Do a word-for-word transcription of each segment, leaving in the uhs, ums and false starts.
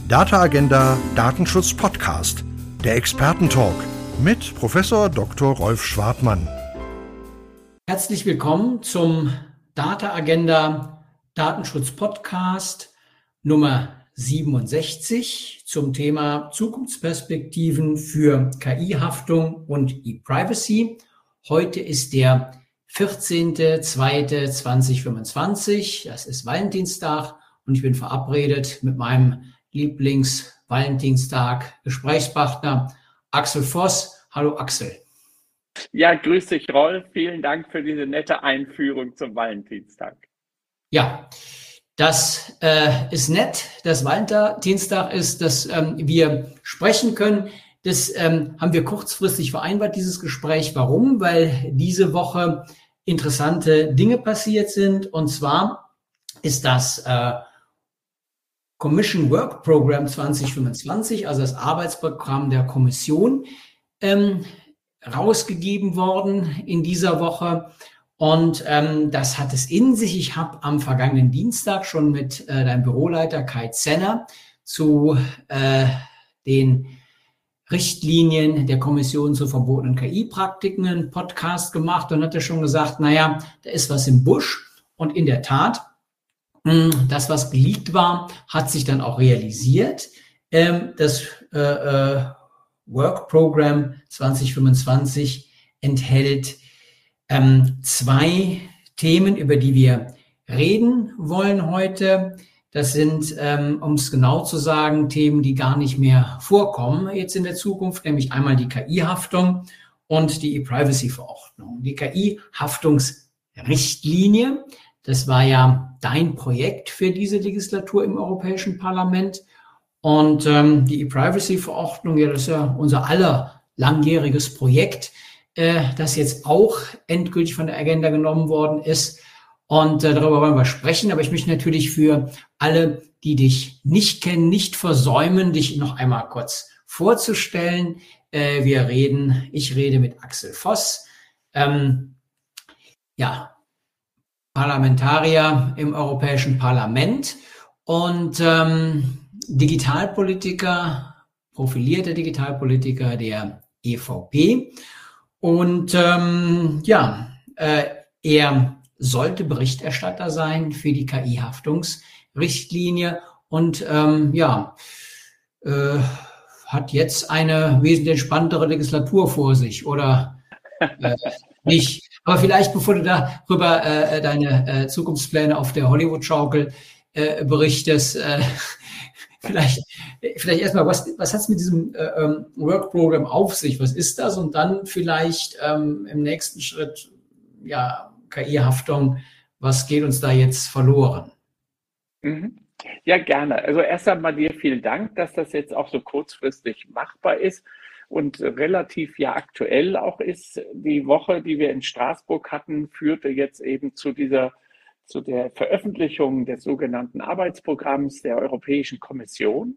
Data Agenda Datenschutz Podcast, der Expertentalk mit Professor Doktor Rolf Schwartmann. Herzlich willkommen zum Data Agenda Datenschutz Podcast Nummer siebenundsechzig zum Thema Zukunftsperspektiven für K I-Haftung und E-Privacy. Heute ist der vierzehnter zweiter zweitausendfünfundzwanzig, das ist Valentinstag und ich bin verabredet mit meinem Lieblings-Valentinstag-Gesprächspartner Axel Voss. Hallo Axel. Ja, grüß dich Rolf, vielen Dank für diese nette Einführung zum Valentinstag. Ja, das äh, ist nett, dass Valentinstag ist, dass ähm, wir sprechen können. Das ähm, haben wir kurzfristig vereinbart, dieses Gespräch. Warum? Weil diese Woche interessante Dinge passiert sind. Und zwar ist das äh, Commission Work Program zwanzig fünfundzwanzig, also das Arbeitsprogramm der Kommission, ähm, rausgegeben worden in dieser Woche. Und ähm, das hat es in sich. Ich habe am vergangenen Dienstag schon mit äh, deinem Büroleiter Kai Zenner zu äh, den Richtlinien der Kommission zu verbotenen K I-Praktiken einen Podcast gemacht und hatte schon gesagt, naja, da ist was im Busch. Und in der Tat, das, was geleakt war, hat sich dann auch realisiert. Ähm, das äh, äh, Work Program zwanzig fünfundzwanzig enthält ähm, zwei Themen, über die wir reden wollen heute. Das sind, ähm, um es genau zu sagen, Themen, die gar nicht mehr vorkommen jetzt in der Zukunft, nämlich einmal die K I-Haftung und die E-Privacy-Verordnung. Die K I-Haftungsrichtlinie, das war ja dein Projekt für diese Legislatur im Europäischen Parlament. Und ähm, die E-Privacy-Verordnung, ja, das ist ja unser aller langjähriges Projekt, äh, das jetzt auch endgültig von der Agenda genommen worden ist. Und äh, darüber wollen wir sprechen. Aber ich möchte natürlich für alle, die dich nicht kennen, nicht versäumen, dich noch einmal kurz vorzustellen. Äh, wir reden, ich rede mit Axel Voss. Ähm, ja, Parlamentarier im Europäischen Parlament und ähm, Digitalpolitiker, profilierter Digitalpolitiker der E V P. Und ähm, ja, äh, er sollte Berichterstatter sein für die K I-Haftungsrichtlinie und ähm, ja, äh, hat jetzt eine wesentlich entspanntere Legislatur vor sich, oder äh, nicht? Aber vielleicht, bevor du darüber äh, deine äh, Zukunftspläne auf der Hollywood-Schaukel äh, berichtest, äh, vielleicht, vielleicht erstmal, was, was hat es mit diesem äh, Work-Program auf sich? Was ist das? Und dann vielleicht ähm, im nächsten Schritt, ja, K I-Haftung, was geht uns da jetzt verloren? Mhm. Ja, gerne. Also erst einmal dir vielen Dank, dass das jetzt auch so kurzfristig machbar ist und relativ ja aktuell auch ist. Die Woche, die wir in Straßburg hatten, führte jetzt eben zu dieser, zu der Veröffentlichung des sogenannten Arbeitsprogramms der Europäischen Kommission.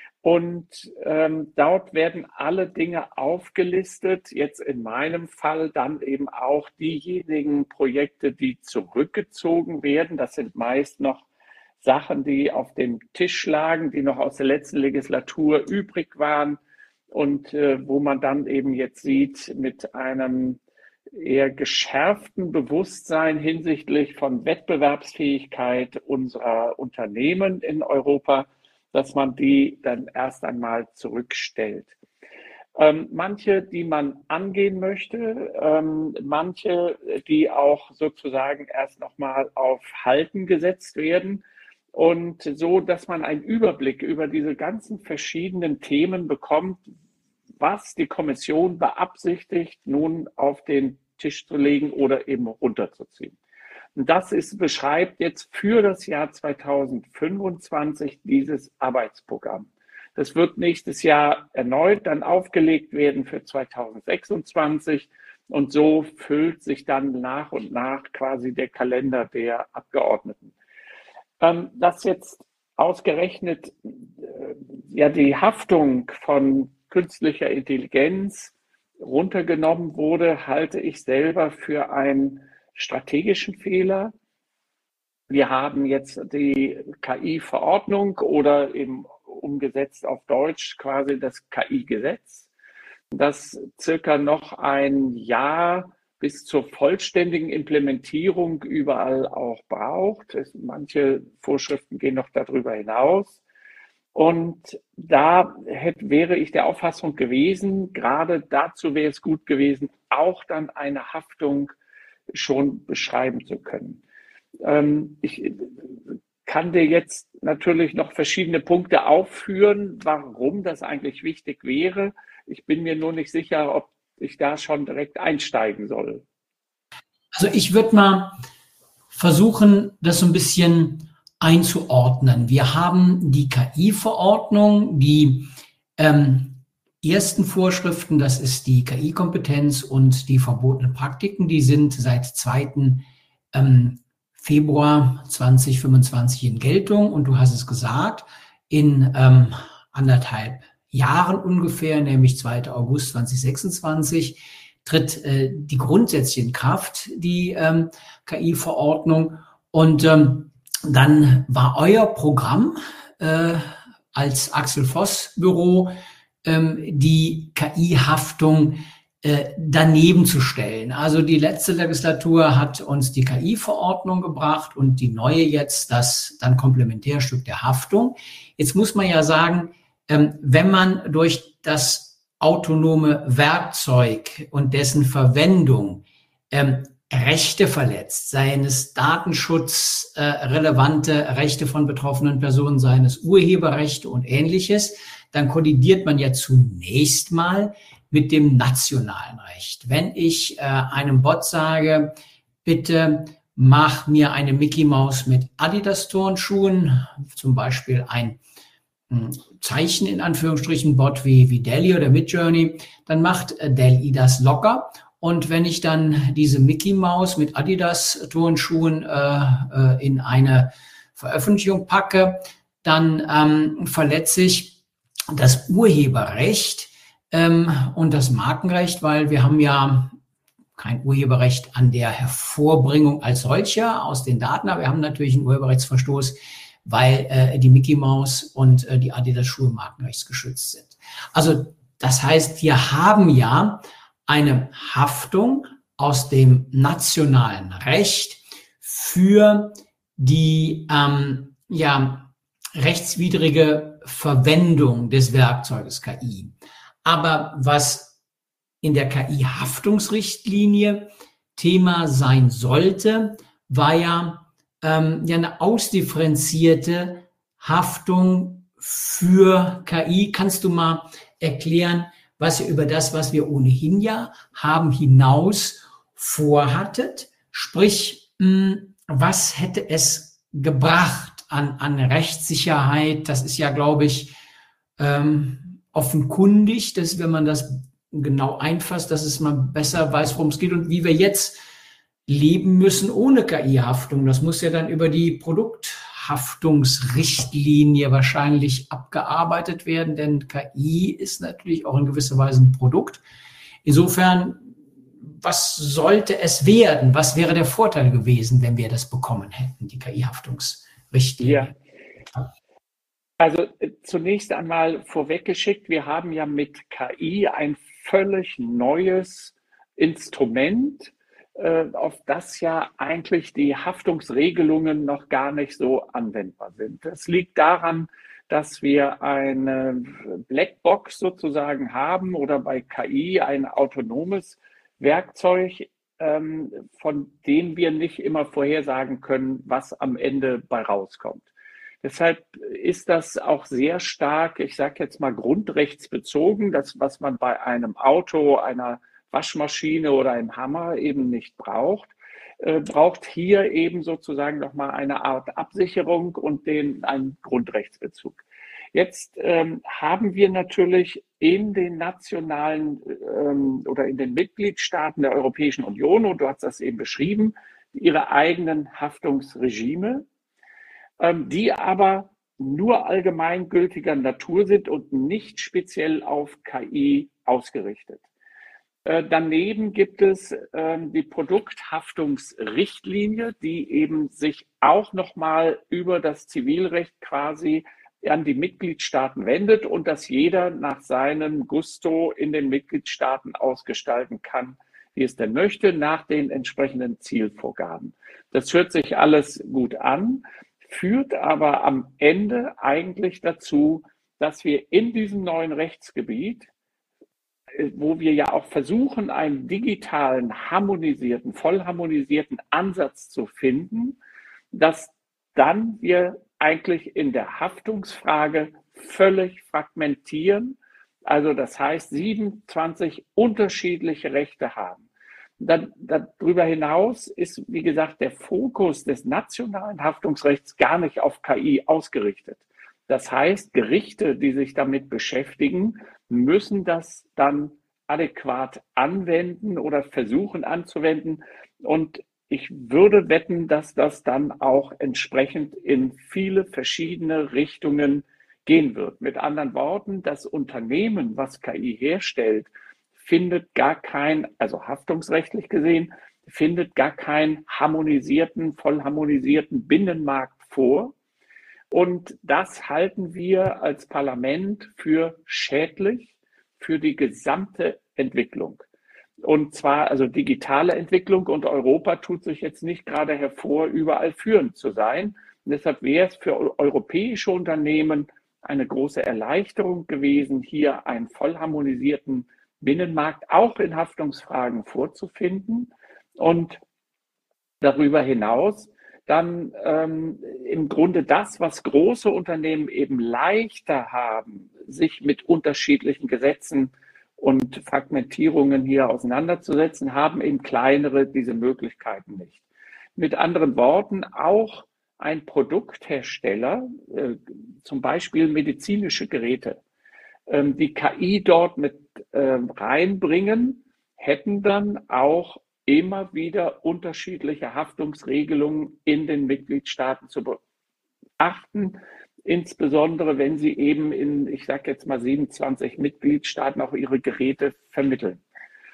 Und ähm, dort werden alle Dinge aufgelistet, jetzt in meinem Fall dann eben auch diejenigen Projekte, die zurückgezogen werden. Das sind meist noch Sachen, die auf dem Tisch lagen, die noch aus der letzten Legislatur übrig waren und äh, wo man dann eben jetzt sieht, mit einem eher geschärften Bewusstsein hinsichtlich von Wettbewerbsfähigkeit unserer Unternehmen in Europa, dass man die dann erst einmal zurückstellt. Ähm, manche, die man angehen möchte, ähm, manche, die auch sozusagen erst nochmal auf Halten gesetzt werden und so, dass man einen Überblick über diese ganzen verschiedenen Themen bekommt, was die Kommission beabsichtigt, nun auf den Tisch zu legen oder eben runterzuziehen. Und das ist, beschreibt jetzt für das Jahr zweitausendfünfundzwanzig dieses Arbeitsprogramm. Das wird nächstes Jahr erneut dann aufgelegt werden für zweitausendsechsundzwanzig und so füllt sich dann nach und nach quasi der Kalender der Abgeordneten. Ähm, dass jetzt ausgerechnet äh, ja die Haftung von künstlicher Intelligenz runtergenommen wurde, halte ich selber für einen strategischen Fehler. Wir haben jetzt die K I-Verordnung oder eben umgesetzt auf Deutsch, quasi das K I-Gesetz, das circa noch ein Jahr bis zur vollständigen Implementierung überall auch braucht. Es, manche Vorschriften gehen noch darüber hinaus. Und da hätte, wäre ich der Auffassung gewesen, gerade dazu wäre es gut gewesen, auch dann eine Haftung schon beschreiben zu können. Ähm, ich kann dir jetzt natürlich noch verschiedene Punkte aufführen, warum das eigentlich wichtig wäre. Ich bin mir nur nicht sicher, ob ich da schon direkt einsteigen soll. Also ich würde mal versuchen, das so ein bisschen einzuordnen. Wir haben die K I-Verordnung, die ähm, ersten Vorschriften, das ist die K I-Kompetenz und die verbotenen Praktiken, die sind seit zweiten Ähm, Februar zwanzig fünfundzwanzig in Geltung. Und du hast es gesagt, in ähm, anderthalb Jahren ungefähr, nämlich zweiter August zweitausendsechsundzwanzig, tritt äh, die grundsätzlich in Kraft, die ähm, K I-Verordnung. Und ähm, dann war euer Programm äh, als Axel Voss Büro ähm, die K I-Haftung äh, daneben zu stellen. Also die letzte Legislatur hat uns die K I-Verordnung gebracht und die neue jetzt das dann Komplementärstück der Haftung. Jetzt muss man ja sagen, ähm, wenn man durch das autonome Werkzeug und dessen Verwendung ähm, Rechte verletzt, seien es datenschutzrelevante äh, Rechte von betroffenen Personen, seien es Urheberrechte und Ähnliches, dann kollidiert man ja zunächst mal mit dem nationalen Recht. Wenn ich äh, einem Bot sage, bitte mach mir eine Mickey Maus mit Adidas-Turnschuhen, zum Beispiel ein mh, Zeichen in Anführungsstrichen Bot wie, wie DALL-E oder Midjourney, dann macht äh, DALL-E das locker. Und wenn ich dann diese Mickey Maus mit Adidas-Turnschuhen äh, äh, in eine Veröffentlichung packe, dann ähm, verletze ich das Urheberrecht ähm, und das Markenrecht, weil wir haben ja kein Urheberrecht an der Hervorbringung als solcher aus den Daten, aber wir haben natürlich einen Urheberrechtsverstoß, weil äh, die Mickey Maus und äh, die Adidas-Schuhe markenrechtsgeschützt sind. Also das heißt, wir haben ja eine Haftung aus dem nationalen Recht für die ähm, ja, rechtswidrige Verwendung des Werkzeuges K I. Aber was in der K I-Haftungsrichtlinie Thema sein sollte, war ja, ähm, ja eine ausdifferenzierte Haftung für K I. Kannst du mal erklären, was ihr über das, was wir ohnehin ja haben, hinaus vorhattet? Sprich, mh, was hätte es gebracht an, an Rechtssicherheit? Das ist ja, glaube ich, ähm, offenkundig, dass wenn man das genau einfasst, dass es mal besser weiß, worum es geht und wie wir jetzt leben müssen ohne K I-Haftung. Das muss ja dann über die Produkthaftungsrichtlinie wahrscheinlich abgearbeitet werden, denn K I ist natürlich auch in gewisser Weise ein Produkt. Insofern, was sollte es werden? Was wäre der Vorteil gewesen, wenn wir das bekommen hätten, die K I-Haftungsrichtlinie? Ja. Also zunächst einmal vorweggeschickt, wir haben ja mit K I ein völlig neues Instrument, auf das ja eigentlich die Haftungsregelungen noch gar nicht so anwendbar sind. Das liegt daran, dass wir eine Blackbox sozusagen haben oder bei K I ein autonomes Werkzeug, von dem wir nicht immer vorhersagen können, was am Ende bei rauskommt. Deshalb ist das auch sehr stark, ich sage jetzt mal grundrechtsbezogen, das, was man bei einem Auto, einer Waschmaschine oder einem Hammer eben nicht braucht, äh, braucht hier eben sozusagen nochmal eine Art Absicherung und den, einen Grundrechtsbezug. Jetzt ähm, haben wir natürlich in den nationalen ähm, oder in den Mitgliedstaaten der Europäischen Union, und du hast das eben beschrieben, ihre eigenen Haftungsregime, die aber nur allgemeingültiger Natur sind und nicht speziell auf K I ausgerichtet. Äh, daneben gibt es äh, die Produkthaftungsrichtlinie, die eben sich auch nochmal über das Zivilrecht quasi an die Mitgliedstaaten wendet und das jeder nach seinem Gusto in den Mitgliedstaaten ausgestalten kann, wie es denn möchte, nach den entsprechenden Zielvorgaben. Das hört sich alles gut an, führt aber am Ende eigentlich dazu, dass wir in diesem neuen Rechtsgebiet, wo wir ja auch versuchen, einen digitalen, harmonisierten, voll harmonisierten Ansatz zu finden, dass dann wir eigentlich in der Haftungsfrage völlig fragmentieren. Also das heißt, siebenundzwanzig unterschiedliche Rechte haben. Dann, darüber hinaus ist, wie gesagt, der Fokus des nationalen Haftungsrechts gar nicht auf K I ausgerichtet. Das heißt, Gerichte, die sich damit beschäftigen, müssen das dann adäquat anwenden oder versuchen anzuwenden. Und ich würde wetten, dass das dann auch entsprechend in viele verschiedene Richtungen gehen wird. Mit anderen Worten, das Unternehmen, was K I herstellt, findet gar kein, also haftungsrechtlich gesehen, findet gar keinen harmonisierten, voll harmonisierten Binnenmarkt vor. Und das halten wir als Parlament für schädlich für die gesamte Entwicklung. Und zwar also digitale Entwicklung, und Europa tut sich jetzt nicht gerade hervor, überall führend zu sein. Und deshalb wäre es für europäische Unternehmen eine große Erleichterung gewesen, hier einen voll harmonisierten Binnenmarkt auch in Haftungsfragen vorzufinden und darüber hinaus dann ähm, im Grunde das, was große Unternehmen eben leichter haben, sich mit unterschiedlichen Gesetzen und Fragmentierungen hier auseinanderzusetzen, haben eben kleinere diese Möglichkeiten nicht. Mit anderen Worten, auch ein Produkthersteller, äh, zum Beispiel medizinische Geräte, ähm, die K I dort mit äh, reinbringen, hätten dann auch immer wieder unterschiedliche Haftungsregelungen in den Mitgliedstaaten zu beachten, insbesondere wenn sie eben in, ich sage jetzt mal, siebenundzwanzig Mitgliedstaaten auch ihre Geräte vermitteln.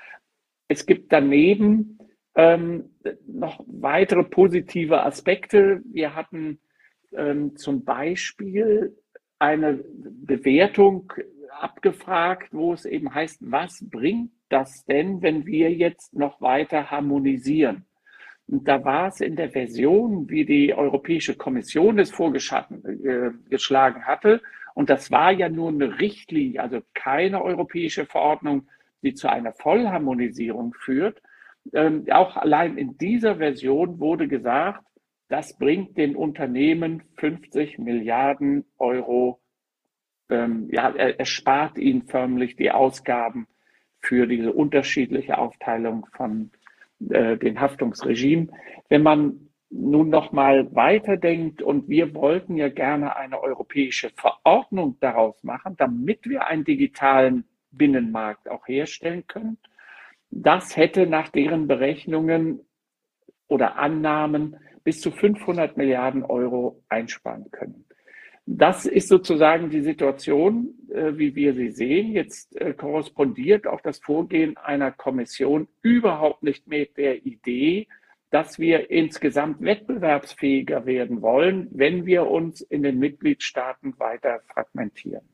Es gibt daneben ähm, noch weitere positive Aspekte. Wir hatten ähm, zum Beispiel eine Bewertung abgefragt, wo es eben heißt, was bringt das denn, wenn wir jetzt noch weiter harmonisieren? Und da war es in der Version, wie die Europäische Kommission es vorgeschlagen hatte, und das war ja nur eine Richtlinie, also keine europäische Verordnung, die zu einer Vollharmonisierung führt. Ähm, auch allein in dieser Version wurde gesagt, das bringt den Unternehmen fünfzig Milliarden Euro, ähm, ja, er, er spart ihnen förmlich die Ausgaben für diese unterschiedliche Aufteilung von äh, den Haftungsregimen. Wenn man nun noch mal weiterdenkt, und wir wollten ja gerne eine europäische Verordnung daraus machen, damit wir einen digitalen Binnenmarkt auch herstellen können, das hätte nach deren Berechnungen oder Annahmen bis zu fünfhundert Milliarden Euro einsparen können. Das ist sozusagen die Situation, äh, wie wir sie sehen. Jetzt äh, korrespondiert auch das Vorgehen einer Kommission überhaupt nicht mit der Idee, dass wir insgesamt wettbewerbsfähiger werden wollen, wenn wir uns in den Mitgliedstaaten weiter fragmentieren.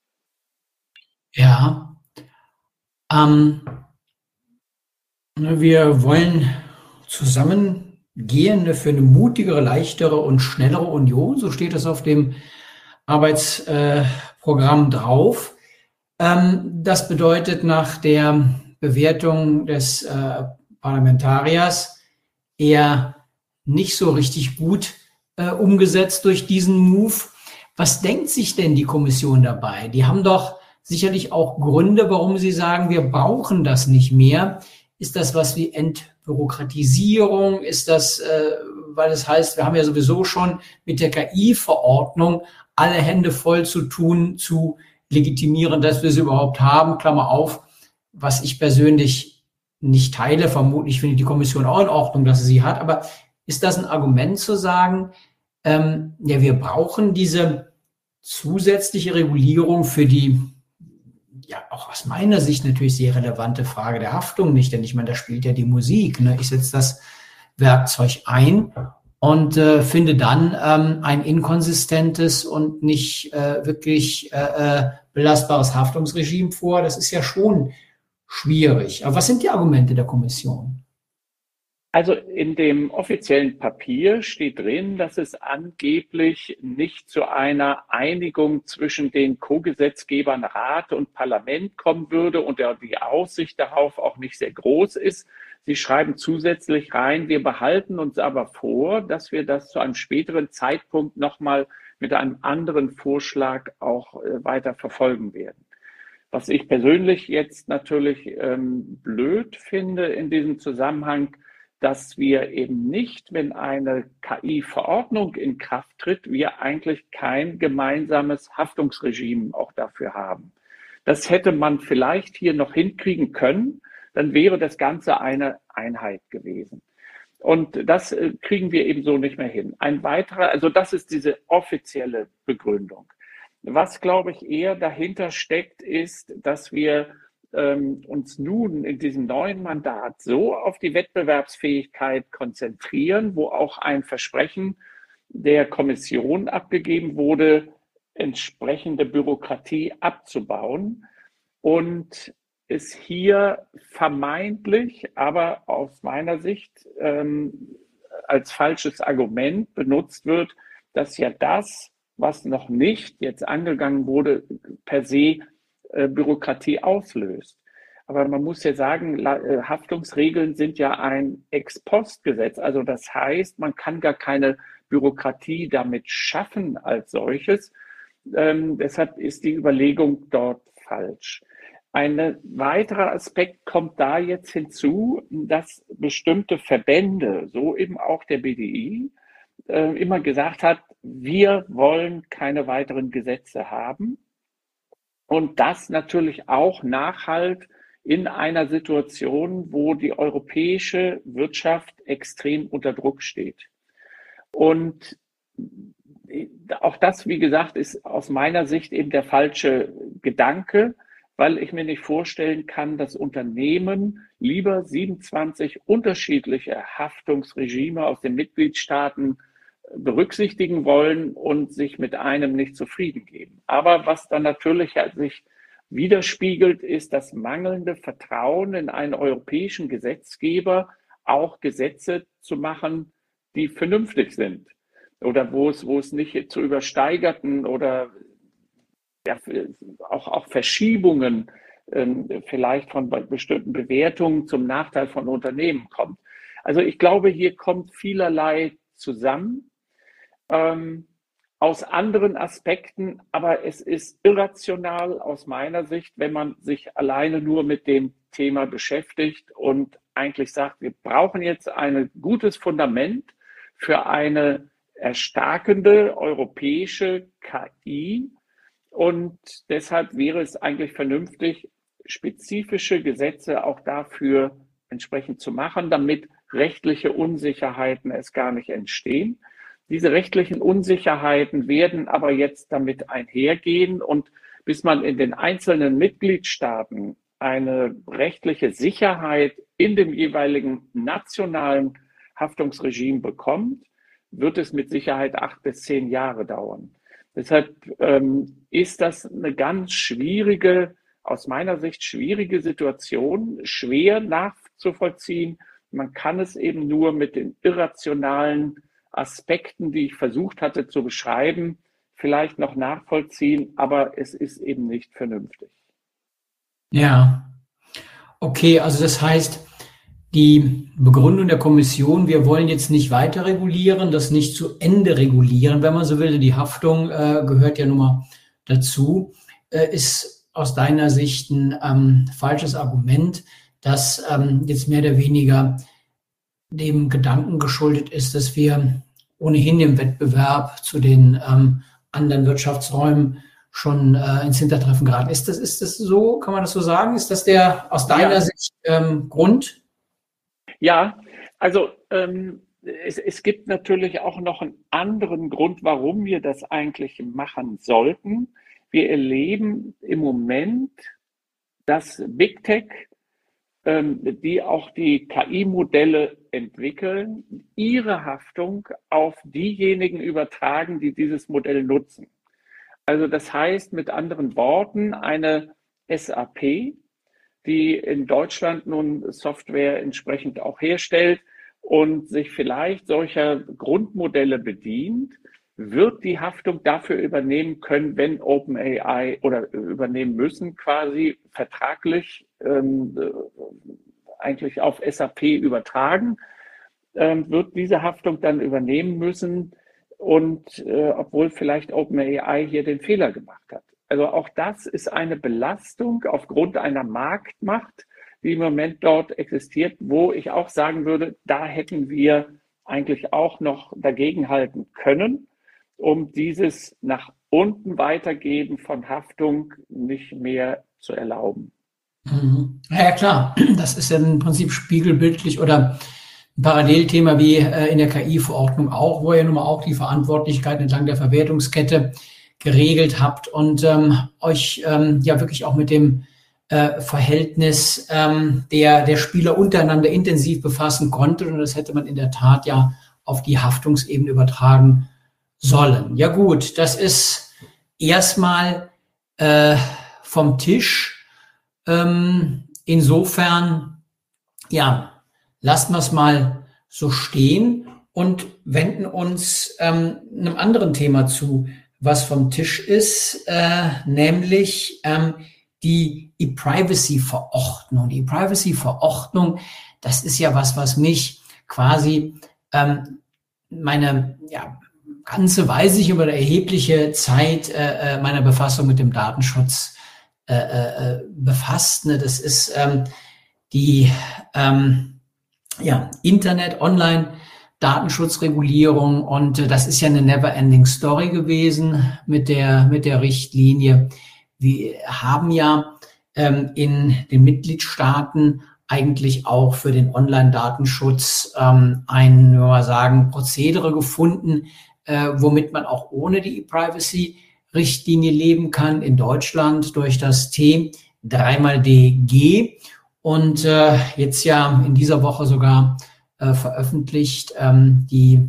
Ja, ähm, wir wollen zusammengehen für eine mutigere, leichtere und schnellere Union, so steht es auf dem Arbeitsprogramm drauf. Ähm, das bedeutet nach der Bewertung des äh, Parlamentariers eher nicht so richtig gut äh, umgesetzt durch diesen Move. Was denkt sich denn die Kommission dabei? Die haben doch sicherlich auch Gründe, warum sie sagen, wir brauchen das nicht mehr. Ist das was wie Entbürokratisierung? Ist das, äh, weil es heißt, wir haben ja sowieso schon mit der K I-Verordnung alle Hände voll zu tun, zu legitimieren, dass wir sie überhaupt haben, Klammer auf, was ich persönlich nicht teile. Vermutlich findet die Kommission auch in Ordnung, dass sie sie hat. Aber ist das ein Argument zu sagen, ähm, ja, wir brauchen diese zusätzliche Regulierung für die, ja, auch aus meiner Sicht natürlich sehr relevante Frage der Haftung nicht, denn ich meine, da spielt ja die Musik, ne? Ich setze das Werkzeug ein und äh, finde dann ähm, ein inkonsistentes und nicht äh, wirklich äh, äh, belastbares Haftungsregime vor. Das ist ja schon schwierig. Aber was sind die Argumente der Kommission? Also in dem offiziellen Papier steht drin, dass es angeblich nicht zu einer Einigung zwischen den Co-Gesetzgebern Rat und Parlament kommen würde und die Aussicht darauf auch nicht sehr groß ist. Sie schreiben zusätzlich rein, wir behalten uns aber vor, dass wir das zu einem späteren Zeitpunkt nochmal mit einem anderen Vorschlag auch weiter verfolgen werden. Was ich persönlich jetzt natürlich ähm, blöd finde in diesem Zusammenhang, dass wir eben nicht, wenn eine K I-Verordnung in Kraft tritt, wir eigentlich kein gemeinsames Haftungsregime auch dafür haben. Das hätte man vielleicht hier noch hinkriegen können, dann wäre das Ganze eine Einheit gewesen. Und das äh, kriegen wir eben so nicht mehr hin. Ein weiterer, also das ist diese offizielle Begründung. Was, glaube ich, eher dahinter steckt, ist, dass wir ähm, uns nun in diesem neuen Mandat so auf die Wettbewerbsfähigkeit konzentrieren, wo auch ein Versprechen der Kommission abgegeben wurde, entsprechende Bürokratie abzubauen und es hier vermeintlich, aber aus meiner Sicht ähm, als falsches Argument benutzt wird, dass ja das, was noch nicht jetzt angegangen wurde, per se äh, Bürokratie auslöst. Aber man muss ja sagen, La- äh, Haftungsregeln sind ja ein Ex-Post-Gesetz. Also das heißt, man kann gar keine Bürokratie damit schaffen als solches. Ähm, deshalb ist die Überlegung dort falsch. Ein weiterer Aspekt kommt da jetzt hinzu, dass bestimmte Verbände, so eben auch der B D I, äh, immer gesagt hat, wir wollen keine weiteren Gesetze haben. Und das natürlich auch Nachhalt in einer Situation, wo die europäische Wirtschaft extrem unter Druck steht. Und auch das, wie gesagt, ist aus meiner Sicht eben der falsche Gedanke, weil ich mir nicht vorstellen kann, dass Unternehmen lieber siebenundzwanzig unterschiedliche Haftungsregime aus den Mitgliedstaaten berücksichtigen wollen und sich mit einem nicht zufrieden geben. Aber was dann natürlich sich widerspiegelt, ist das mangelnde Vertrauen in einen europäischen Gesetzgeber, auch Gesetze zu machen, die vernünftig sind oder wo es, wo es nicht zu übersteigerten oder ja, auch, auch Verschiebungen ähm, vielleicht von bestimmten Bewertungen zum Nachteil von Unternehmen kommt. Also ich glaube, hier kommt vielerlei zusammen ähm, aus anderen Aspekten, aber es ist irrational aus meiner Sicht, wenn man sich alleine nur mit dem Thema beschäftigt und eigentlich sagt, wir brauchen jetzt ein gutes Fundament für eine erstarkende europäische K I. Und deshalb wäre es eigentlich vernünftig, spezifische Gesetze auch dafür entsprechend zu machen, damit rechtliche Unsicherheiten es gar nicht entstehen. Diese rechtlichen Unsicherheiten werden aber jetzt damit einhergehen und bis man in den einzelnen Mitgliedstaaten eine rechtliche Sicherheit in dem jeweiligen nationalen Haftungsregime bekommt, wird es mit Sicherheit acht bis zehn Jahre dauern. Deshalb ähm, ist das eine ganz schwierige, aus meiner Sicht schwierige Situation, schwer nachzuvollziehen. Man kann es eben nur mit den irrationalen Aspekten, die ich versucht hatte zu beschreiben, vielleicht noch nachvollziehen, aber es ist eben nicht vernünftig. Ja, okay, also das heißt, die Begründung der Kommission, wir wollen jetzt nicht weiter regulieren, das nicht zu Ende regulieren, wenn man so will, die Haftung äh, gehört ja nun mal dazu, äh, ist aus deiner Sicht ein ähm, falsches Argument, das ähm, jetzt mehr oder weniger dem Gedanken geschuldet ist, dass wir ohnehin im Wettbewerb zu den ähm, anderen Wirtschaftsräumen schon äh, ins Hintertreffen geraten. Ist das, ist das so, kann man das so sagen? Ist das der aus deiner ja. Sicht ähm, Grund? Ja, also ähm, es, es gibt natürlich auch noch einen anderen Grund, warum wir das eigentlich machen sollten. Wir erleben im Moment, dass Big Tech die auch die K I-Modelle entwickeln, ihre Haftung auf diejenigen übertragen, die dieses Modell nutzen. Also das heißt mit anderen Worten, eine S A P, die in Deutschland nun Software entsprechend auch herstellt und sich vielleicht solcher Grundmodelle bedient, wird die Haftung dafür übernehmen können, wenn OpenAI oder übernehmen müssen, quasi vertraglich ähm, eigentlich auf S A P übertragen, ähm, wird diese Haftung dann übernehmen müssen und äh, obwohl vielleicht OpenAI hier den Fehler gemacht hat. Also auch das ist eine Belastung aufgrund einer Marktmacht, die im Moment dort existiert, wo ich auch sagen würde, da hätten wir eigentlich auch noch dagegenhalten können, um dieses nach unten Weitergeben von Haftung nicht mehr zu erlauben. Mhm. Ja, klar, das ist ja im Prinzip spiegelbildlich oder ein Parallelthema wie äh, in der K I-Verordnung auch, wo ihr nun mal auch die Verantwortlichkeit entlang der Verwertungskette geregelt habt und ähm, euch ähm, ja wirklich auch mit dem äh, Verhältnis ähm, der, der Spieler untereinander intensiv befassen konntet. Und das hätte man in der Tat ja auf die Haftungsebene übertragen sollen. Ja gut, das ist erstmal äh, vom Tisch. Ähm, insofern, ja, lassen wir es mal so stehen und wenden uns ähm, einem anderen Thema zu, was vom Tisch ist, äh, nämlich ähm, die E-Privacy-Verordnung. Die E-Privacy-Verordnung, das ist ja was, was mich quasi ähm, meine ja, ganze, weiß ich, über eine erhebliche Zeit äh, meiner Befassung mit dem Datenschutz äh, äh, befasst. Ne? Das ist ähm, die ähm, ja, Internet, Online, Datenschutzregulierung und äh, das ist ja eine never-ending Story gewesen mit der mit der Richtlinie. Wir haben ja ähm, in den Mitgliedstaaten eigentlich auch für den Online-Datenschutz ähm, ein, wenn wir sagen, Prozedere gefunden, äh, womit man auch ohne die E-Privacy-Richtlinie leben kann. In Deutschland durch das T drei mal D G und äh, jetzt ja in dieser Woche sogar äh, veröffentlicht ähm, die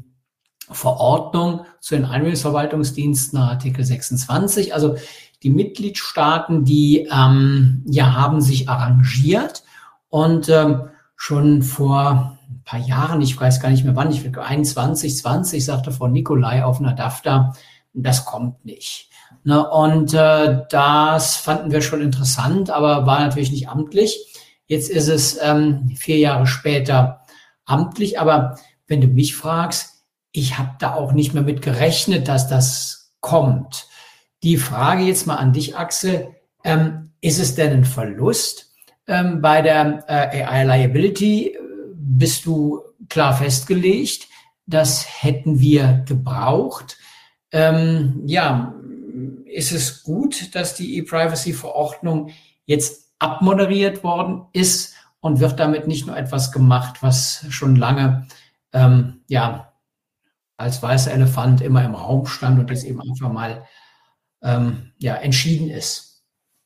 Verordnung zu den Einwilligungsverwaltungsdiensten, Artikel sechsundzwanzig. Also die Mitgliedstaaten, die ähm, ja haben sich arrangiert und ähm, schon vor ein paar Jahren, ich weiß gar nicht mehr wann, ich will einundzwanzig, zwanzig, sagte Frau Nicolai auf einer D A F T A, das kommt nicht. Ne, und äh, das fanden wir schon interessant, aber war natürlich nicht amtlich. Jetzt ist es ähm, vier Jahre später amtlich, aber wenn du mich fragst, ich habe da auch nicht mehr mit gerechnet, dass das kommt. Die Frage jetzt mal an dich, Axel, ähm, ist es denn ein Verlust ähm, bei der äh, A I Liability? Bist du klar festgelegt, das hätten wir gebraucht? Ähm, ja, ist es gut, dass die E-Privacy-Verordnung jetzt abmoderiert worden ist und wird damit nicht nur etwas gemacht, was schon lange ähm, ja als weißer Elefant immer im Raum stand und jetzt eben einfach mal ähm, ja, entschieden ist?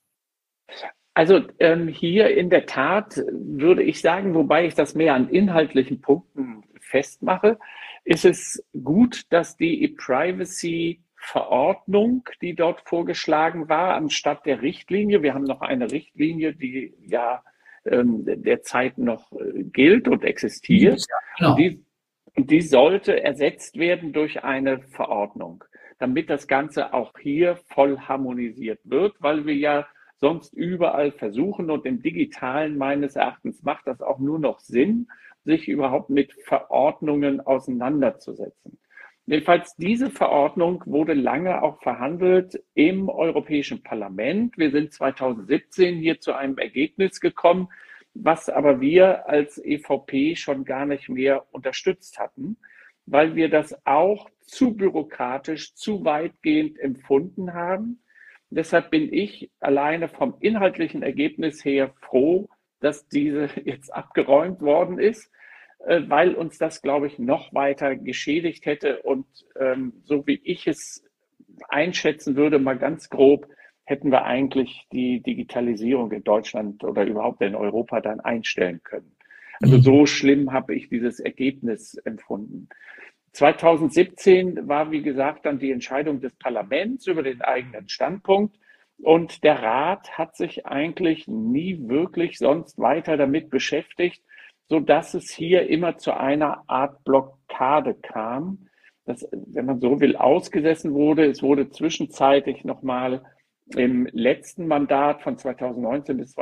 Also ähm, hier in der Tat würde ich sagen, wobei ich das mehr an inhaltlichen Punkten festmache, ist es gut, dass die E-Privacy-Verordnung, die dort vorgeschlagen war, anstatt der Richtlinie, wir haben noch eine Richtlinie, die ja ähm, derzeit noch äh, gilt und existiert, ja, genau. und, die, und die sollte ersetzt werden durch eine Verordnung, damit das Ganze auch hier voll harmonisiert wird, weil wir ja sonst überall versuchen und im Digitalen meines Erachtens macht das auch nur noch Sinn, sich überhaupt mit Verordnungen auseinanderzusetzen. Jedenfalls diese Verordnung wurde lange auch verhandelt im Europäischen Parlament. Wir sind zweitausendsiebzehn hier zu einem Ergebnis gekommen, was aber wir als E V P schon gar nicht mehr unterstützt hatten, weil wir das auch zu bürokratisch, zu weitgehend empfunden haben. Deshalb bin ich alleine vom inhaltlichen Ergebnis her froh, dass diese jetzt abgeräumt worden ist, weil uns das, glaube ich, noch weiter geschädigt hätte. Und ähm, so wie ich es einschätzen würde, mal ganz grob, hätten wir eigentlich die Digitalisierung in Deutschland oder überhaupt in Europa dann einstellen können. Also so schlimm habe ich dieses Ergebnis empfunden. zweitausendsiebzehn war, wie gesagt, dann die Entscheidung des Parlaments über den eigenen Standpunkt. Und der Rat hat sich eigentlich nie wirklich sonst weiter damit beschäftigt, sodass es hier immer zu einer Art Blockade kam, dass, wenn man so will, ausgesessen wurde. Es wurde zwischenzeitlich nochmal im letzten Mandat von zweitausendneunzehn bis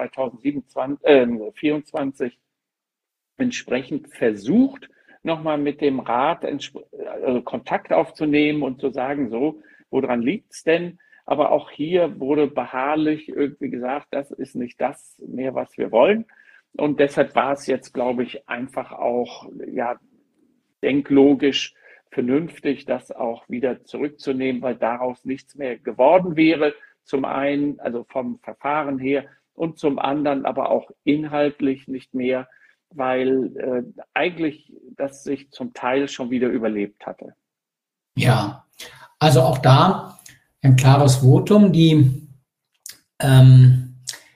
zweitausendvierundzwanzig entsprechend versucht, nochmal mit dem Rat also Kontakt aufzunehmen und zu sagen, so, woran liegt es denn? Aber auch hier wurde beharrlich irgendwie gesagt, das ist nicht das mehr, was wir wollen. Und deshalb war es jetzt, glaube ich, einfach auch ja, denklogisch vernünftig, das auch wieder zurückzunehmen, weil daraus nichts mehr geworden wäre. Zum einen, also vom Verfahren her, und zum anderen aber auch inhaltlich nicht mehr, weil äh, eigentlich das sich zum Teil schon wieder überlebt hatte. Ja, also auch da ein klares Votum. Die ähm,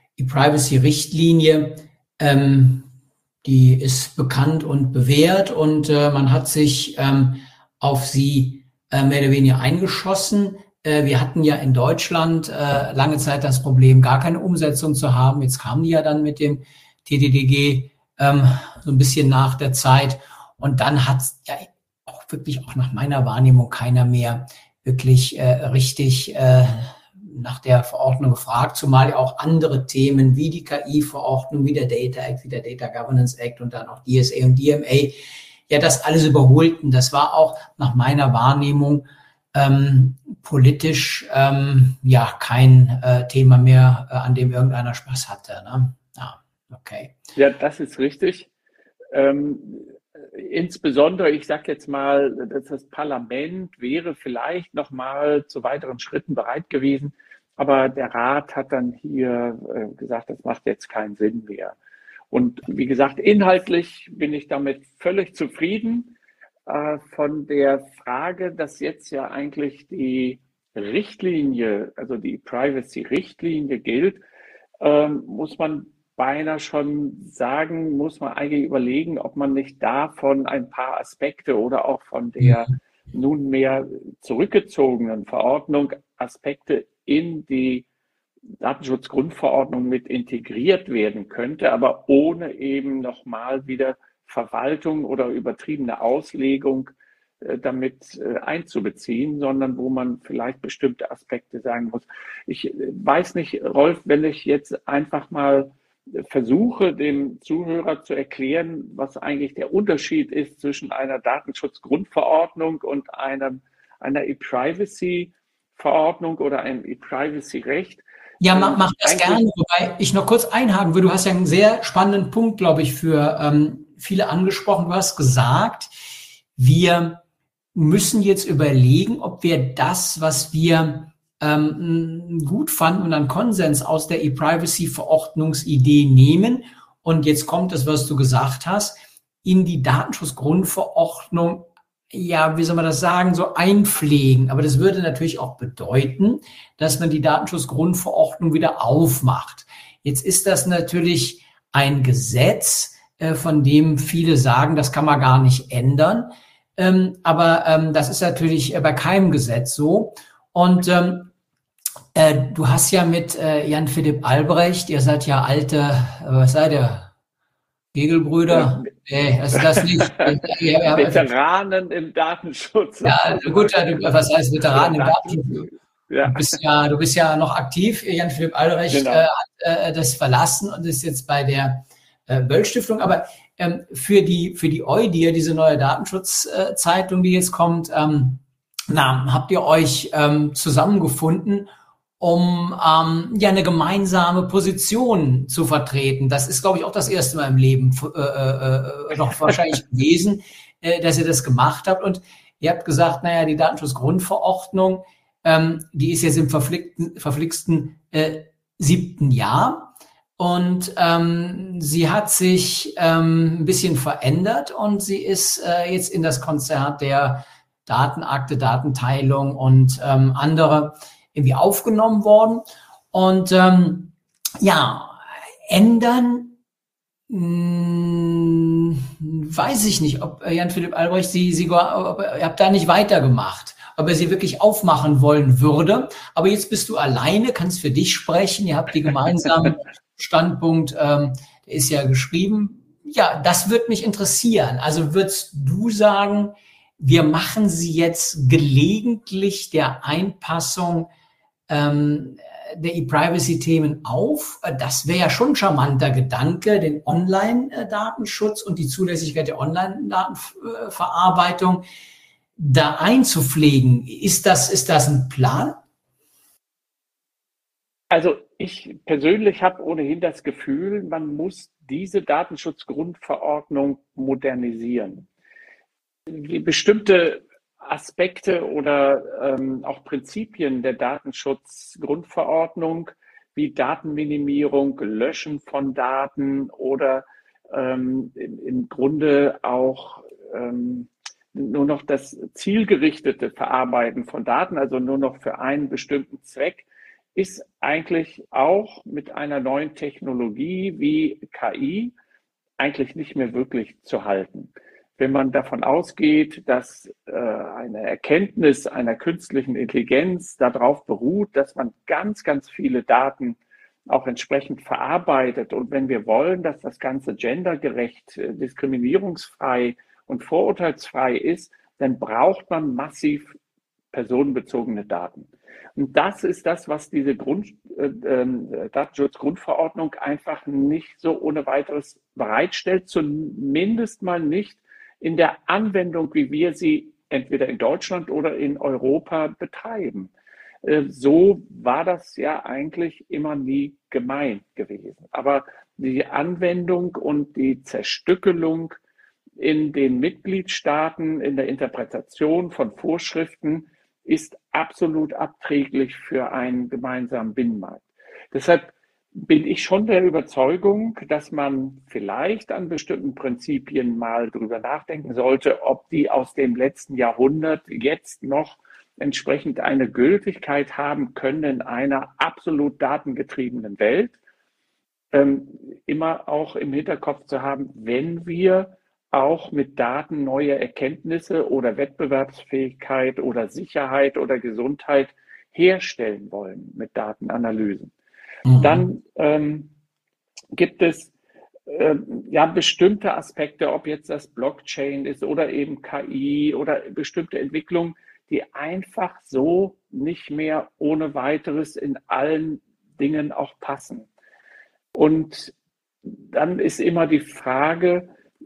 E-Privacy-Richtlinie, ähm, die ist bekannt und bewährt und äh, man hat sich ähm, auf sie äh, mehr oder weniger eingeschossen. Äh, wir hatten ja in Deutschland äh, lange Zeit das Problem, gar keine Umsetzung zu haben. Jetzt kamen die ja dann mit dem T D D G ähm, so ein bisschen nach der Zeit und dann hat ja auch wirklich auch nach meiner Wahrnehmung keiner mehr wirklich äh, richtig äh, nach der Verordnung gefragt, zumal ja auch andere Themen wie die K I-Verordnung, wie der Data Act, wie der Data Governance Act und dann auch D S A und D M A, ja das alles überholten. Das war auch nach meiner Wahrnehmung ähm, politisch ähm, ja kein äh, Thema mehr, äh, an dem irgendeiner Spaß hatte. Ne? Ja, okay. Ja, das ist richtig. Ähm, Insbesondere, ich sage jetzt mal, dass das Parlament wäre vielleicht noch mal zu weiteren Schritten bereit gewesen, aber der Rat hat dann hier äh, gesagt, das macht jetzt keinen Sinn mehr. Und wie gesagt, inhaltlich bin ich damit völlig zufrieden. Äh, von der Frage, dass jetzt ja eigentlich die Richtlinie, also die Privacy-Richtlinie gilt, äh, muss man beinahe schon sagen, muss man eigentlich überlegen, ob man nicht davon ein paar Aspekte oder auch von der nunmehr zurückgezogenen Verordnung Aspekte in die Datenschutzgrundverordnung mit integriert werden könnte, aber ohne eben nochmal wieder Verwaltung oder übertriebene Auslegung äh, damit äh, einzubeziehen, sondern wo man vielleicht bestimmte Aspekte sagen muss. Ich äh, weiß nicht, Rolf, wenn ich jetzt einfach mal versuche, dem Zuhörer zu erklären, was eigentlich der Unterschied ist zwischen einer Datenschutzgrundverordnung und einem, einer E-Privacy-Verordnung oder einem E-Privacy-Recht. Ja, mach, mach das gerne, wobei ich noch kurz einhaken würde. Du hast ja einen sehr spannenden Punkt, glaube ich, für ähm, viele angesprochen. Du hast gesagt, wir müssen jetzt überlegen, ob wir das, was wir ähm, gut fanden und einen Konsens aus der E-Privacy-Verordnungsidee nehmen. Und jetzt kommt das, was du gesagt hast, in die Datenschutzgrundverordnung, ja, wie soll man das sagen, so einpflegen. Aber das würde natürlich auch bedeuten, dass man die Datenschutzgrundverordnung wieder aufmacht. Jetzt ist das natürlich ein Gesetz, äh, von dem viele sagen, das kann man gar nicht ändern. Ähm, aber ähm, das ist natürlich äh, bei keinem Gesetz so. Und ähm, äh, du hast ja mit äh, Jan-Philipp Albrecht, ihr seid ja alte, äh, was seid ihr? Gegelbrüder? Ja. Nee, also das nicht. Ja, ja, Veteranen im Datenschutz. Ja, also gut, was heißt Veteranen im Datenschutz? Ja. Du bist ja, du bist ja noch aktiv. Jan-Philipp Albrecht genau. äh, hat äh, das verlassen und ist jetzt bei der äh, Böll-Stiftung. Aber ähm, für die für die EuDIR, diese neue Datenschutzzeitung, äh, die jetzt kommt, ähm, na, habt ihr euch ähm, zusammengefunden, um ähm, ja eine gemeinsame Position zu vertreten. Das ist, glaube ich, auch das erste Mal im Leben äh, äh, noch wahrscheinlich gewesen, äh, dass ihr das gemacht habt. Und ihr habt gesagt, naja, die Datenschutzgrundverordnung, ähm, die ist jetzt im verflickten, verflixten äh, siebten Jahr. Und ähm, sie hat sich ähm, ein bisschen verändert und sie ist äh, jetzt in das Konzert der Datenakte, Datenteilung und ähm, andere irgendwie aufgenommen worden. Und ähm, ja, ändern, mh, weiß ich nicht, ob äh, Jan-Philipp Albrecht, Sie, Sie, ob, ihr habt da nicht weitergemacht, ob er Sie wirklich aufmachen wollen würde. Aber jetzt bist du alleine, kannst für dich sprechen. Ihr habt die gemeinsamen Standpunkt, ähm, der ist ja geschrieben. Ja, das wird mich interessieren. Also würdest du sagen, wir machen sie jetzt gelegentlich der Einpassung ähm, der E-Privacy-Themen auf? Das wäre ja schon ein charmanter Gedanke, den Online-Datenschutz und die Zulässigkeit der Online-Datenverarbeitung da einzupflegen. Ist das, ist das ein Plan? Also ich persönlich habe ohnehin das Gefühl, man muss diese Datenschutzgrundverordnung modernisieren. Die bestimmte Aspekte oder ähm, auch Prinzipien der Datenschutzgrundverordnung wie Datenminimierung, Löschen von Daten oder ähm, im, im Grunde auch ähm, nur noch das zielgerichtete Verarbeiten von Daten, also nur noch für einen bestimmten Zweck, ist eigentlich auch mit einer neuen Technologie wie K I eigentlich nicht mehr wirklich zu halten. Wenn man davon ausgeht, dass äh, eine Erkenntnis einer künstlichen Intelligenz darauf beruht, dass man ganz, ganz viele Daten auch entsprechend verarbeitet. Und wenn wir wollen, dass das Ganze gendergerecht, diskriminierungsfrei und vorurteilsfrei ist, dann braucht man massiv personenbezogene Daten. Und das ist das, was diese Grund, äh, äh, Datenschutzgrundverordnung einfach nicht so ohne weiteres bereitstellt, zumindest mal nicht in der Anwendung, wie wir sie entweder in Deutschland oder in Europa betreiben. Äh, so war das ja eigentlich immer nie gemeint gewesen. Aber die Anwendung und die Zerstückelung in den Mitgliedstaaten, in der Interpretation von Vorschriften ist absolut abträglich für einen gemeinsamen Binnenmarkt. Deshalb bin ich schon der Überzeugung, dass man vielleicht an bestimmten Prinzipien mal drüber nachdenken sollte, ob die aus dem letzten Jahrhundert jetzt noch entsprechend eine Gültigkeit haben können in einer absolut datengetriebenen Welt. Ähm, immer auch im Hinterkopf zu haben, wenn wir auch mit Daten neue Erkenntnisse oder Wettbewerbsfähigkeit oder Sicherheit oder Gesundheit herstellen wollen mit Datenanalysen. Mhm. Dann ähm, gibt es äh, ja bestimmte Aspekte, ob jetzt das Blockchain ist oder eben K I oder bestimmte Entwicklungen, die einfach so nicht mehr ohne weiteres in allen Dingen auch passen. Und dann ist immer die Frage,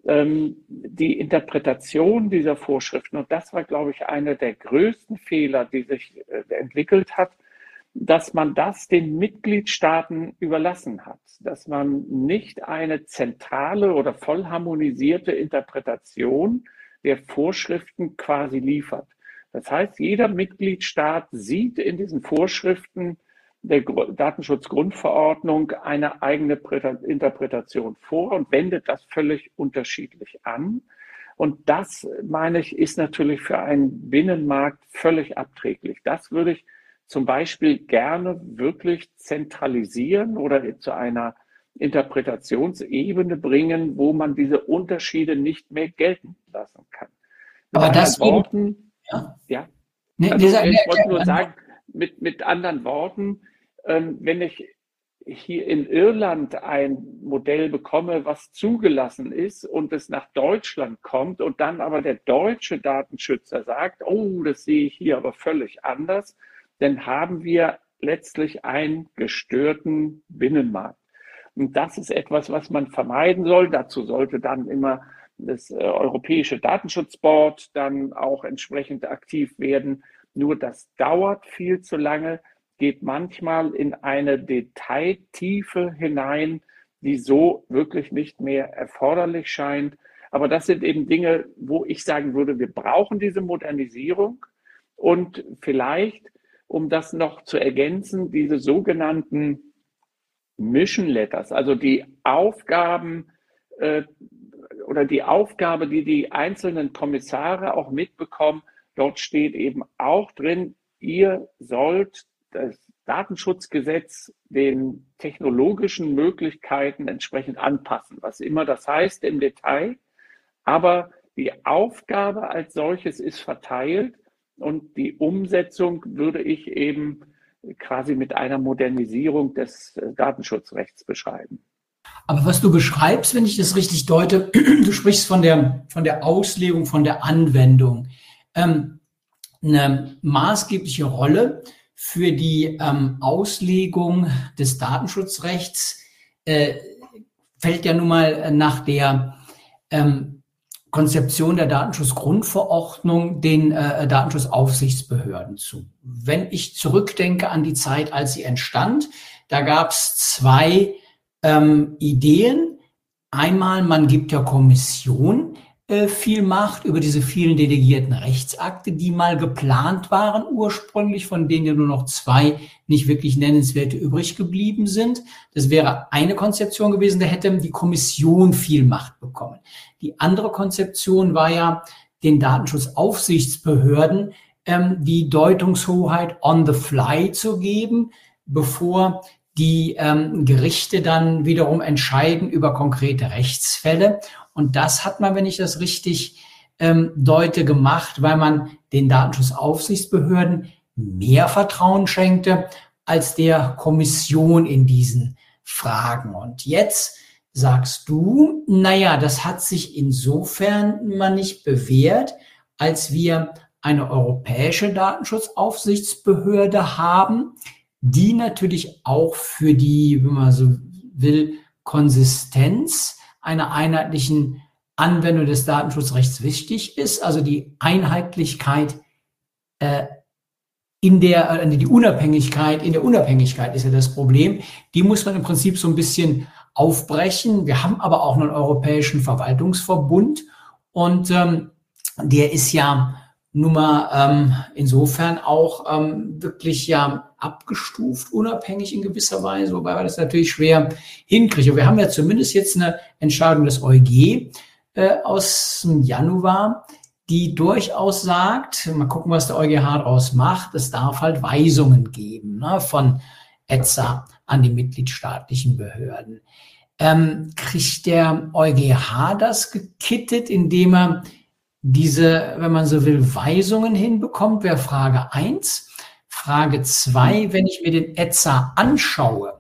die Interpretation dieser Vorschriften, und das war, glaube ich, einer der größten Fehler, die sich entwickelt hat, dass man das den Mitgliedstaaten überlassen hat, dass man nicht eine zentrale oder voll harmonisierte Interpretation der Vorschriften quasi liefert. Das heißt, jeder Mitgliedstaat sieht in diesen Vorschriften der Datenschutzgrundverordnung eine eigene Interpretation vor und wendet das völlig unterschiedlich an. Und das, meine ich, ist natürlich für einen Binnenmarkt völlig abträglich. Das würde ich zum Beispiel gerne wirklich zentralisieren oder zu einer Interpretationsebene bringen, wo man diese Unterschiede nicht mehr gelten lassen kann. Mit Aber das Worten, ja. ja. Nee, Also, dieser, ich wollte nur sagen, mit, mit anderen Worten, ähm, wenn ich hier in Irland ein Modell bekomme, was zugelassen ist und es nach Deutschland kommt und dann aber der deutsche Datenschützer sagt, oh, das sehe ich hier aber völlig anders, dann haben wir letztlich einen gestörten Binnenmarkt. Und das ist etwas, was man vermeiden soll. Dazu sollte dann immer das äh, Europäische Datenschutzboard dann auch entsprechend aktiv werden. Nur das dauert viel zu lange, geht manchmal in eine Detailtiefe hinein, die so wirklich nicht mehr erforderlich scheint. Aber das sind eben Dinge, wo ich sagen würde, wir brauchen diese Modernisierung und vielleicht, um das noch zu ergänzen, diese sogenannten Mission Letters, also die Aufgaben äh, oder die Aufgabe, die die einzelnen Kommissare auch mitbekommen. Dort steht eben auch drin, ihr sollt das Datenschutzgesetz den technologischen Möglichkeiten entsprechend anpassen, was immer das heißt im Detail. Aber die Aufgabe als solches ist verteilt und die Umsetzung würde ich eben quasi mit einer Modernisierung des Datenschutzrechts beschreiben. Aber was du beschreibst, wenn ich das richtig deute, du sprichst von der, von der Auslegung, von der Anwendung. Ähm, eine maßgebliche Rolle für die ähm, Auslegung des Datenschutzrechts äh, fällt ja nun mal nach der ähm, Konzeption der Datenschutzgrundverordnung den äh, Datenschutzaufsichtsbehörden zu. Wenn ich zurückdenke an die Zeit, als sie entstand, da gab es zwei ähm, Ideen. Einmal, man gibt der Kommission äh, viel Macht über diese vielen delegierten Rechtsakte, die mal geplant waren ursprünglich, von denen ja nur noch zwei nicht wirklich nennenswerte übrig geblieben sind. Das wäre eine Konzeption gewesen, da hätte die Kommission viel Macht bekommen. Die andere Konzeption war ja, den Datenschutzaufsichtsbehörden ähm, die Deutungshoheit on the fly zu geben, bevor die ähm, Gerichte dann wiederum entscheiden über konkrete Rechtsfälle. Und das hat man, wenn ich das richtig ähm, deute, gemacht, weil man den Datenschutzaufsichtsbehörden mehr Vertrauen schenkte als der Kommission in diesen Fragen. Und jetzt sagst du, naja, das hat sich insofern mal nicht bewährt, als wir eine europäische Datenschutzaufsichtsbehörde haben, die natürlich auch für die, wenn man so will, Konsistenz einer einheitlichen Anwendung des Datenschutzrechts wichtig ist, also die Einheitlichkeit äh, in der, äh, die Unabhängigkeit, in der Unabhängigkeit ist ja das Problem, die muss man im Prinzip so ein bisschen aufbrechen. Wir haben aber auch einen europäischen Verwaltungsverbund und ähm, der ist ja nun mal ähm, insofern auch ähm, wirklich ja abgestuft, unabhängig in gewisser Weise, wobei wir das natürlich schwer hinkriegen. Wir haben ja zumindest jetzt eine Entscheidung des EuGH äh, aus dem Januar, die durchaus sagt, mal gucken, was der EuGH daraus macht, es darf halt Weisungen geben, ne, von E Z A an die mitgliedstaatlichen Behörden. Ähm, kriegt der EuGH das gekittet, indem er diese, wenn man so will, Weisungen hinbekommt, wäre Frage eins. Frage zwei, wenn ich mir den E Z A anschaue,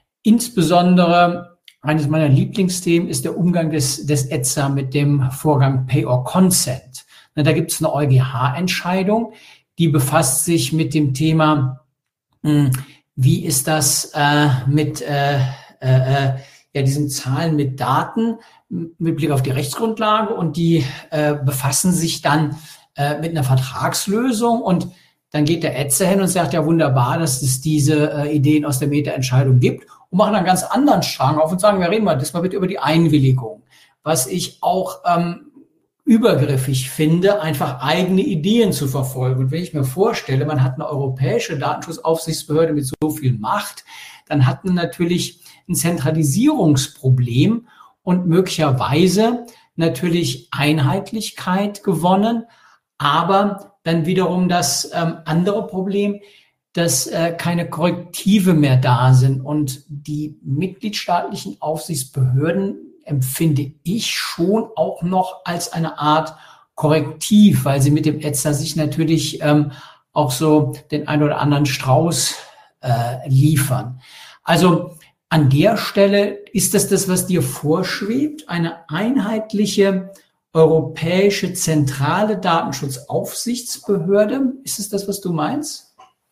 insbesondere eines meiner Lieblingsthemen ist der Umgang des, des E Z A mit dem Vorgang Pay or Consent. Na, da gibt es eine EuGH-Entscheidung, die befasst sich mit dem Thema, mh, wie ist das äh, mit äh, äh, ja, diesen Zahlen mit Daten, mit Blick auf die Rechtsgrundlage, und die äh, befassen sich dann äh, mit einer Vertragslösung, und dann geht der E Z A hin und sagt, ja wunderbar, dass es diese äh, Ideen aus der Meta-Entscheidung gibt, und machen einen ganz anderen Strang auf und sagen, wir reden mal das mal bitte über die Einwilligung. Was ich auch ähm, übergriffig finde, einfach eigene Ideen zu verfolgen. Und wenn ich mir vorstelle, man hat eine europäische Datenschutzaufsichtsbehörde mit so viel Macht, dann hat man natürlich ein Zentralisierungsproblem und möglicherweise natürlich Einheitlichkeit gewonnen, aber dann wiederum das ähm, andere Problem, dass äh, keine Korrektive mehr da sind. Und die mitgliedstaatlichen Aufsichtsbehörden empfinde ich schon auch noch als eine Art Korrektiv, weil sie mit dem E Z A sich natürlich ähm, auch so den ein oder anderen Strauß äh, liefern. Also an der Stelle, ist das das, was dir vorschwebt? Eine einheitliche europäische zentrale Datenschutzaufsichtsbehörde? Ist es das, was du meinst?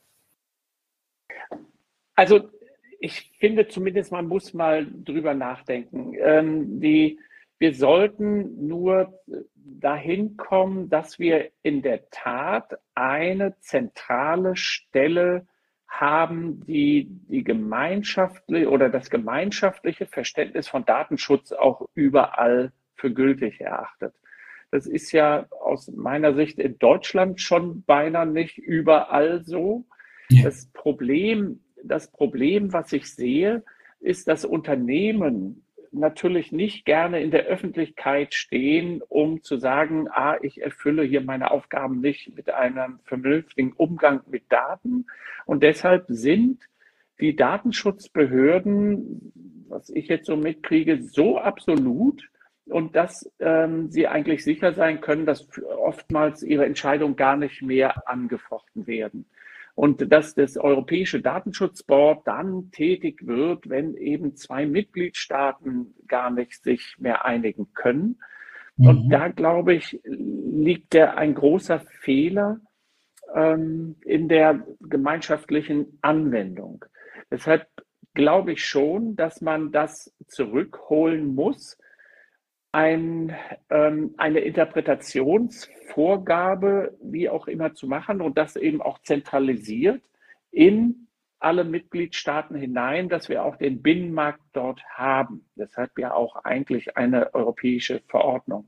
Also ich finde zumindest, man muss mal drüber nachdenken. Ähm, die, wir sollten nur dahin kommen, dass wir in der Tat eine zentrale Stelle haben, die die gemeinschaftliche oder das gemeinschaftliche Verständnis von Datenschutz auch überall für gültig erachtet. Das ist ja aus meiner Sicht in Deutschland schon beinahe nicht überall so. Ja. Das Problem, das Problem, was ich sehe, ist, dass Unternehmen natürlich nicht gerne in der Öffentlichkeit stehen, um zu sagen, ah, ich erfülle hier meine Aufgaben nicht mit einem vernünftigen Umgang mit Daten. Und deshalb sind die Datenschutzbehörden, was ich jetzt so mitkriege, so absolut, und dass ähm, sie eigentlich sicher sein können, dass oftmals ihre Entscheidungen gar nicht mehr angefochten werden. Und dass das Europäische Datenschutzboard dann tätig wird, wenn eben zwei Mitgliedstaaten gar nicht sich mehr einigen können. Mhm. Und da, glaube ich, liegt der ein großer Fehler ähm, in der gemeinschaftlichen Anwendung. Deshalb glaube ich schon, dass man das zurückholen muss, Ein, ähm, eine Interpretationsvorgabe, wie auch immer, zu machen und das eben auch zentralisiert in alle Mitgliedstaaten hinein, dass wir auch den Binnenmarkt dort haben. Deshalb ja auch eigentlich eine europäische Verordnung.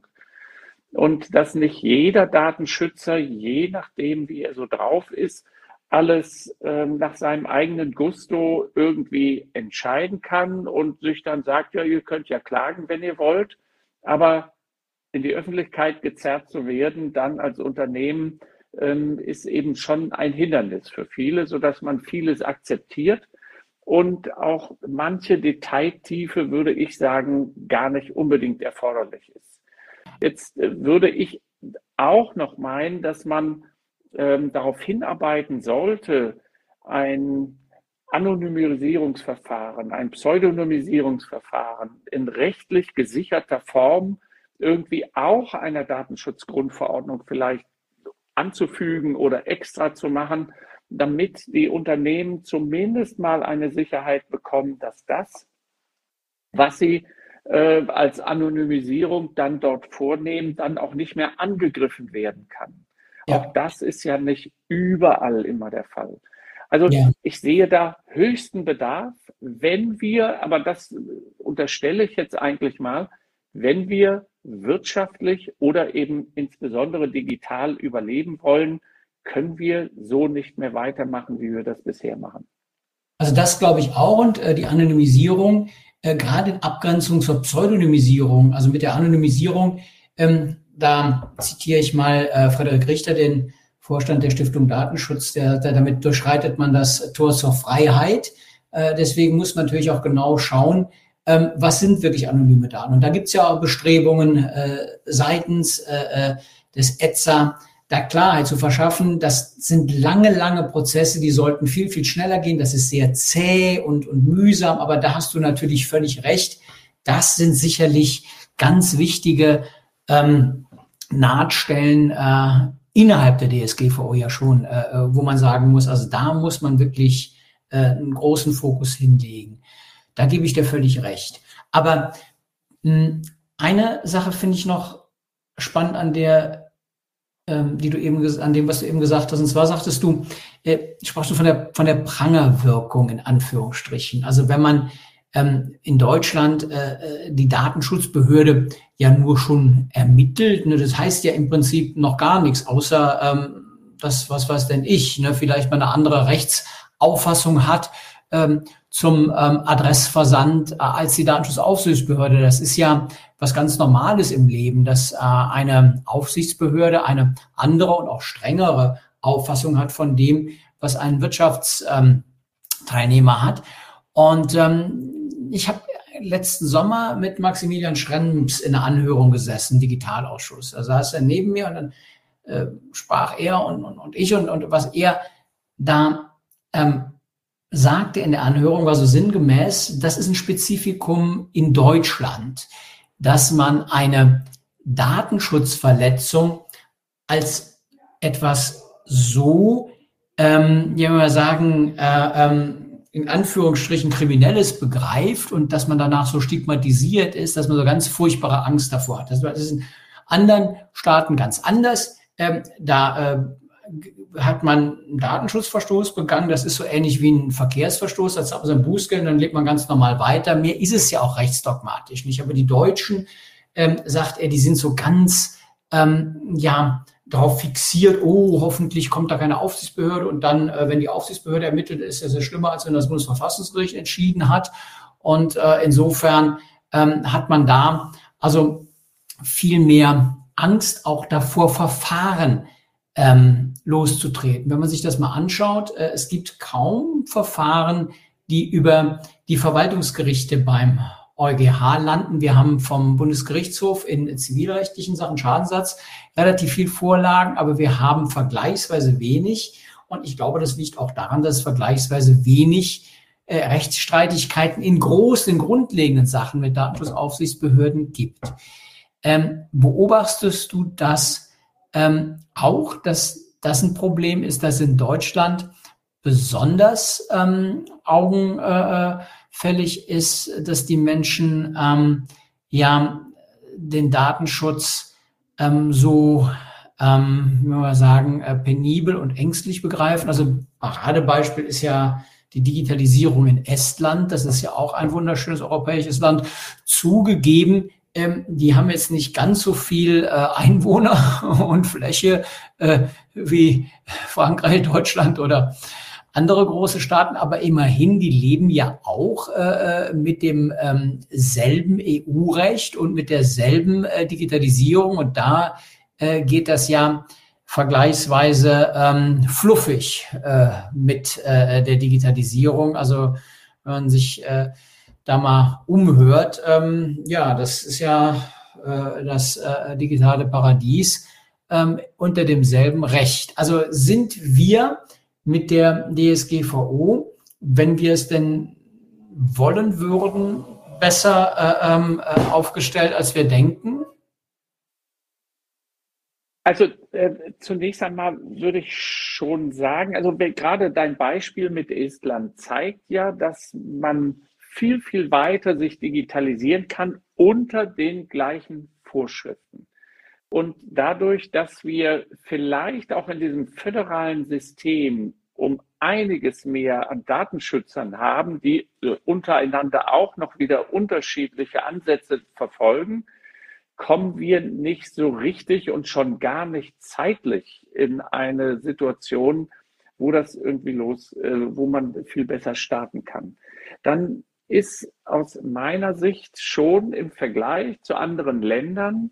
Und dass nicht jeder Datenschützer, je nachdem, wie er so drauf ist, alles ähm, nach seinem eigenen Gusto irgendwie entscheiden kann und sich dann sagt, ja, ihr könnt ja klagen, wenn ihr wollt. Aber in die Öffentlichkeit gezerrt zu werden, dann als Unternehmen, ähm, ist eben schon ein Hindernis für viele, sodass man vieles akzeptiert und auch manche Detailtiefe, würde ich sagen, gar nicht unbedingt erforderlich ist. Jetzt äh, würde ich auch noch meinen, dass man ähm, darauf hinarbeiten sollte, ein Anonymisierungsverfahren, ein Pseudonymisierungsverfahren in rechtlich gesicherter Form irgendwie auch einer Datenschutzgrundverordnung vielleicht anzufügen oder extra zu machen, damit die Unternehmen zumindest mal eine Sicherheit bekommen, dass das, was sie äh, als Anonymisierung dann dort vornehmen, dann auch nicht mehr angegriffen werden kann. Ja. Auch das ist ja nicht überall immer der Fall. Also ja. Ich sehe da höchsten Bedarf, wenn wir, aber das unterstelle ich jetzt eigentlich mal, wenn wir wirtschaftlich oder eben insbesondere digital überleben wollen, können wir so nicht mehr weitermachen, wie wir das bisher machen. Also das glaube ich auch, und äh, die Anonymisierung, äh, gerade in Abgrenzung zur Pseudonymisierung, also mit der Anonymisierung, ähm, da zitiere ich mal äh, Frederik Richter, den Vorstand der Stiftung Datenschutz, der, der damit durchschreitet man das Tor zur Freiheit. Äh, deswegen muss man natürlich auch genau schauen, ähm, was sind wirklich anonyme Daten. Und da gibt es ja auch Bestrebungen äh, seitens äh, des E Z A, da Klarheit zu verschaffen. Das sind lange, lange Prozesse, die sollten viel, viel schneller gehen. Das ist sehr zäh und, und mühsam, aber da hast du natürlich völlig recht. Das sind sicherlich ganz wichtige ähm, Nahtstellen äh, innerhalb der D S G V O ja schon, äh, wo man sagen muss, also da muss man wirklich äh, einen großen Fokus hinlegen. Da gebe ich dir völlig recht. Aber mh, eine Sache finde ich noch spannend an der, ähm, die du eben an dem, was du eben gesagt hast. Und zwar sagtest du, äh, sprachst du von der von der Prangerwirkung in Anführungsstrichen. Also wenn man ähm, in Deutschland äh, die Datenschutzbehörde ja nur schon ermittelt, ne, das heißt ja im Prinzip noch gar nichts, außer ähm, das, was weiß denn ich, ne, vielleicht mal eine andere Rechtsauffassung hat ähm, zum ähm, Adressversand äh, als die Datenschutzaufsichtsbehörde. Das ist ja was ganz Normales im Leben, dass äh, eine Aufsichtsbehörde eine andere und auch strengere Auffassung hat von dem, was ein Wirtschaftsteilnehmer ähm, hat. Und ähm, ich habe letzten Sommer mit Maximilian Schrems in einer Anhörung gesessen, Digitalausschuss. Da saß er neben mir und dann äh, sprach er und, und, und ich und, und was er da ähm, sagte in der Anhörung, war so sinngemäß, das ist ein Spezifikum in Deutschland, dass man eine Datenschutzverletzung als etwas so, ähm, wie wir sagen, äh, ähm, in Anführungsstrichen Kriminelles begreift und dass man danach so stigmatisiert ist, dass man so ganz furchtbare Angst davor hat. Das ist in anderen Staaten ganz anders. Ähm, da äh, hat man einen Datenschutzverstoß begangen. Das ist so ähnlich wie ein Verkehrsverstoß. Als hat man so ein Bußgeld, dann lebt man ganz normal weiter. Mehr ist es ja auch rechtsdogmatisch nicht. Aber die Deutschen, ähm, sagt er, die sind so ganz, ähm, ja, darauf fixiert, oh, hoffentlich kommt da keine Aufsichtsbehörde. Und dann, äh, wenn die Aufsichtsbehörde ermittelt, ist das ja schlimmer, als wenn das Bundesverfassungsgericht entschieden hat. Und äh, insofern ähm, hat man da also viel mehr Angst auch davor, Verfahren ähm, loszutreten. Wenn man sich das mal anschaut, äh, es gibt kaum Verfahren, die über die Verwaltungsgerichte beim EuGH landen. Wir haben vom Bundesgerichtshof in zivilrechtlichen Sachen Schadensersatz relativ viel Vorlagen, aber wir haben vergleichsweise wenig. Und ich glaube, das liegt auch daran, dass es vergleichsweise wenig äh, Rechtsstreitigkeiten in großen, grundlegenden Sachen mit Datenschutzaufsichtsbehörden gibt. Ähm, beobachtest du das ähm, auch, dass das ein Problem ist, dass in Deutschland besonders ähm, augenfällig ist, dass die Menschen ähm, ja den Datenschutz ähm, so, ähm, wie wir sagen, äh, penibel und ängstlich begreifen? Also Paradebeispiel ist ja die Digitalisierung in Estland. Das ist ja auch ein wunderschönes europäisches Land. Zugegeben, ähm, die haben jetzt nicht ganz so viel äh, Einwohner und Fläche äh, wie Frankreich, Deutschland oder andere große Staaten, aber immerhin, die leben ja auch äh, mit dem ähm, selben E U-Recht und mit derselben äh, Digitalisierung. Und da äh, geht das ja vergleichsweise ähm, fluffig äh, mit äh, der Digitalisierung. Also wenn man sich äh, da mal umhört, ähm, ja, das ist ja äh, das äh, digitale Paradies ähm, unter demselben Recht. Also sind wir mit der D S G V O, wenn wir es denn wollen würden, besser äh, ähm, aufgestellt, als wir denken? Also äh, zunächst einmal würde ich schon sagen, also gerade dein Beispiel mit Estland zeigt ja, dass man viel, viel weiter sich digitalisieren kann unter den gleichen Vorschriften. Und dadurch, dass wir vielleicht auch in diesem föderalen System um einiges mehr an Datenschützern haben, die untereinander auch noch wieder unterschiedliche Ansätze verfolgen, kommen wir nicht so richtig und schon gar nicht zeitlich in eine Situation, wo das irgendwie los, wo man viel besser starten kann. Dann ist aus meiner Sicht schon im Vergleich zu anderen Ländern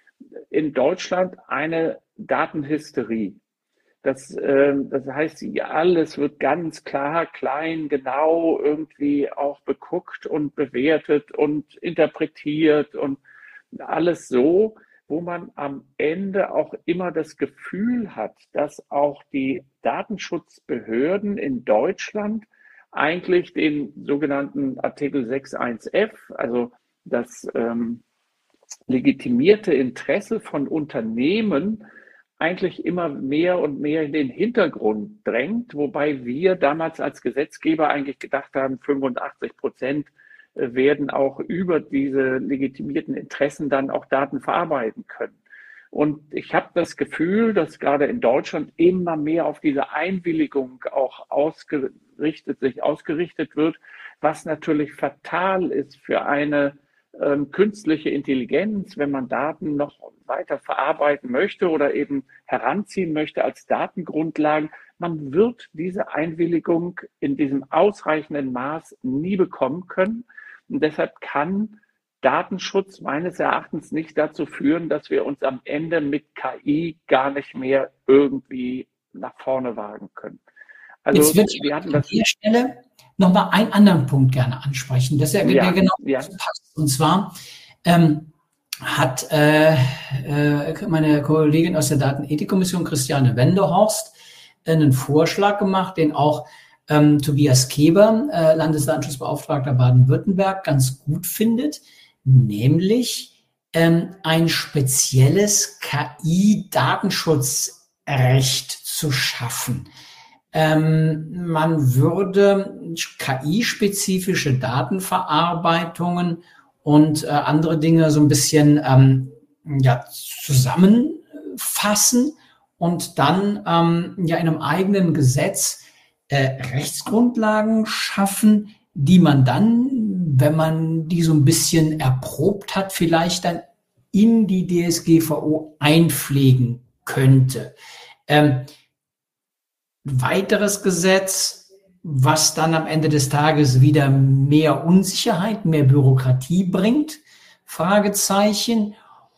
in Deutschland eine Datenhysterie. Das, äh, das heißt, alles wird ganz klar, klein, genau irgendwie auch beguckt und bewertet und interpretiert und alles so, wo man am Ende auch immer das Gefühl hat, dass auch die Datenschutzbehörden in Deutschland eigentlich den sogenannten Artikel sechs Punkt eins f, also das ähm, legitimierte Interesse von Unternehmen, eigentlich immer mehr und mehr in den Hintergrund drängt, wobei wir damals als Gesetzgeber eigentlich gedacht haben, fünfundachtzig Prozent werden auch über diese legitimierten Interessen dann auch Daten verarbeiten können. Und ich habe das Gefühl, dass gerade in Deutschland immer mehr auf diese Einwilligung auch ausgerichtet, sich ausgerichtet wird, was natürlich fatal ist für eine ähm, künstliche Intelligenz, wenn man Daten noch weiter verarbeiten möchte oder eben heranziehen möchte als Datengrundlagen. Man wird diese Einwilligung in diesem ausreichenden Maß nie bekommen können. Und deshalb kann Datenschutz meines Erachtens nicht dazu führen, dass wir uns am Ende mit K I gar nicht mehr irgendwie nach vorne wagen können. Also Jetzt würde ich wir hatten an das der Stelle nochmal einen anderen Punkt gerne ansprechen, dass er Ja, der genau ja. passt. Und zwar ähm, hat äh, äh, meine Kollegin aus der Datenethikkommission, Christiane Wendehorst, einen Vorschlag gemacht, den auch ähm, Tobias Keber, äh, Landesdatenschutzbeauftragter Baden-Württemberg, ganz gut findet, nämlich ähm, ein spezielles K I-Datenschutzrecht zu schaffen. Ähm, man würde K I-spezifische Datenverarbeitungen und äh, andere Dinge so ein bisschen ähm, ja, zusammenfassen und dann ähm, ja in einem eigenen Gesetz äh, Rechtsgrundlagen schaffen, die man dann, wenn man die so ein bisschen erprobt hat, vielleicht dann in die D S G V O einpflegen könnte. Ähm, Weiteres Gesetz, was dann am Ende des Tages wieder mehr Unsicherheit, mehr Bürokratie bringt? Fragezeichen.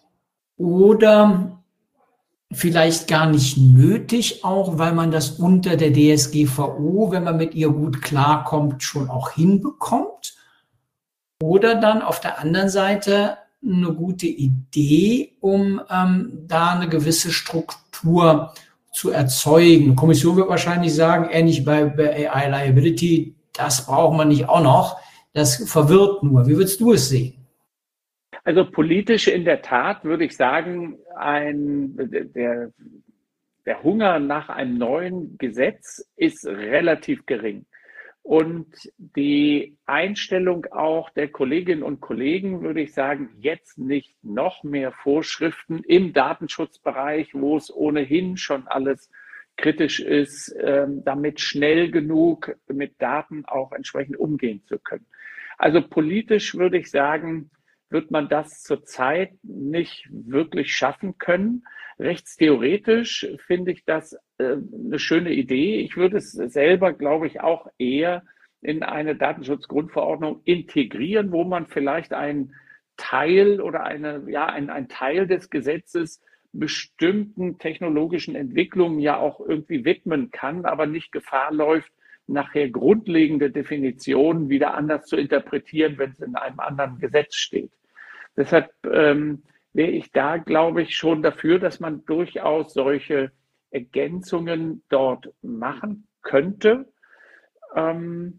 Oder vielleicht gar nicht nötig, auch weil man das unter der D S G V O, wenn man mit ihr gut klarkommt, schon auch hinbekommt. Oder dann auf der anderen Seite eine gute Idee, um ähm, da eine gewisse Struktur zu erzeugen. Die Kommission wird wahrscheinlich sagen, ähnlich bei, bei A I Liability, das braucht man nicht auch noch. Das verwirrt nur. Wie würdest du es sehen? Also politisch in der Tat würde ich sagen, ein, der, der Hunger nach einem neuen Gesetz ist relativ gering. Und die Einstellung auch der Kolleginnen und Kollegen, würde ich sagen, jetzt nicht noch mehr Vorschriften im Datenschutzbereich, wo es ohnehin schon alles kritisch ist, damit schnell genug mit Daten auch entsprechend umgehen zu können. Also politisch würde ich sagen, wird man das zurzeit nicht wirklich schaffen können. Rechtstheoretisch finde ich das äh, eine schöne Idee. Ich würde es selber, glaube ich, auch eher in eine Datenschutzgrundverordnung integrieren, wo man vielleicht einen Teil oder eine, ja, ein, ein Teil des Gesetzes bestimmten technologischen Entwicklungen ja auch irgendwie widmen kann, aber nicht Gefahr läuft, nachher grundlegende Definitionen wieder anders zu interpretieren, wenn es in einem anderen Gesetz steht. Deshalb ähm, wäre ich da, glaube ich, schon dafür, dass man durchaus solche Ergänzungen dort machen könnte. Ähm,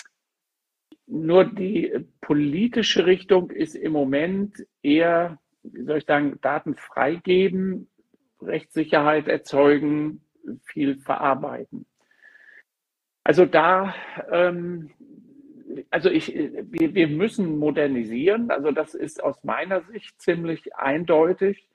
nur die politische Richtung ist im Moment eher, wie soll ich sagen, Daten freigeben, Rechtssicherheit erzeugen, viel verarbeiten. Also da, ähm, also ich, wir, wir müssen modernisieren, also das ist aus meiner Sicht ziemlich eindeutig.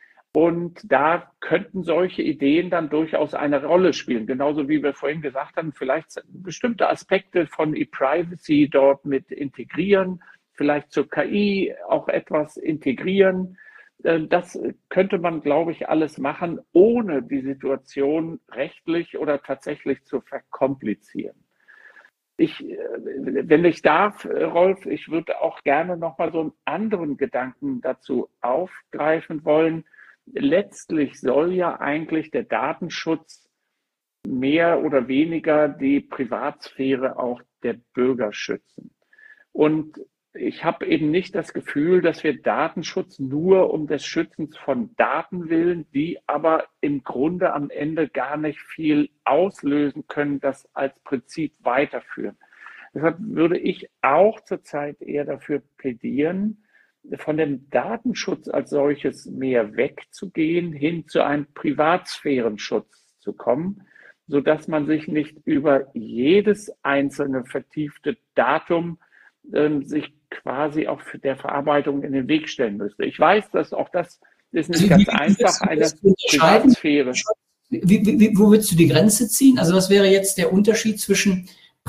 Und da könnten solche Ideen dann durchaus eine Rolle spielen. Genauso wie wir vorhin gesagt haben, vielleicht bestimmte Aspekte von E-Privacy dort mit integrieren, vielleicht zur K I auch etwas integrieren. Das könnte man, glaube ich, alles machen, ohne die Situation rechtlich oder tatsächlich zu verkomplizieren. Ich, wenn ich darf, Rolf, ich würde auch gerne noch mal so einen anderen Gedanken dazu aufgreifen wollen. Letztlich soll ja eigentlich der Datenschutz mehr oder weniger die Privatsphäre auch der Bürger schützen. Und ich habe eben nicht das Gefühl, dass wir Datenschutz nur um des Schützens von Daten willen, die aber im Grunde am Ende gar nicht viel auslösen können, das als Prinzip weiterführen. Deshalb würde ich auch zurzeit eher dafür plädieren, von dem Datenschutz als solches mehr wegzugehen, hin zu einem Privatsphärenschutz zu kommen, sodass man sich nicht über jedes einzelne vertiefte Datum ähm, sich quasi auch für der Verarbeitung in den Weg stellen müsste. Ich weiß, dass auch das ist nicht ganz einfach, eine Privatsphäre. Wie, wie, wo willst du die Grenze ziehen? Also was wäre jetzt der Unterschied zwischen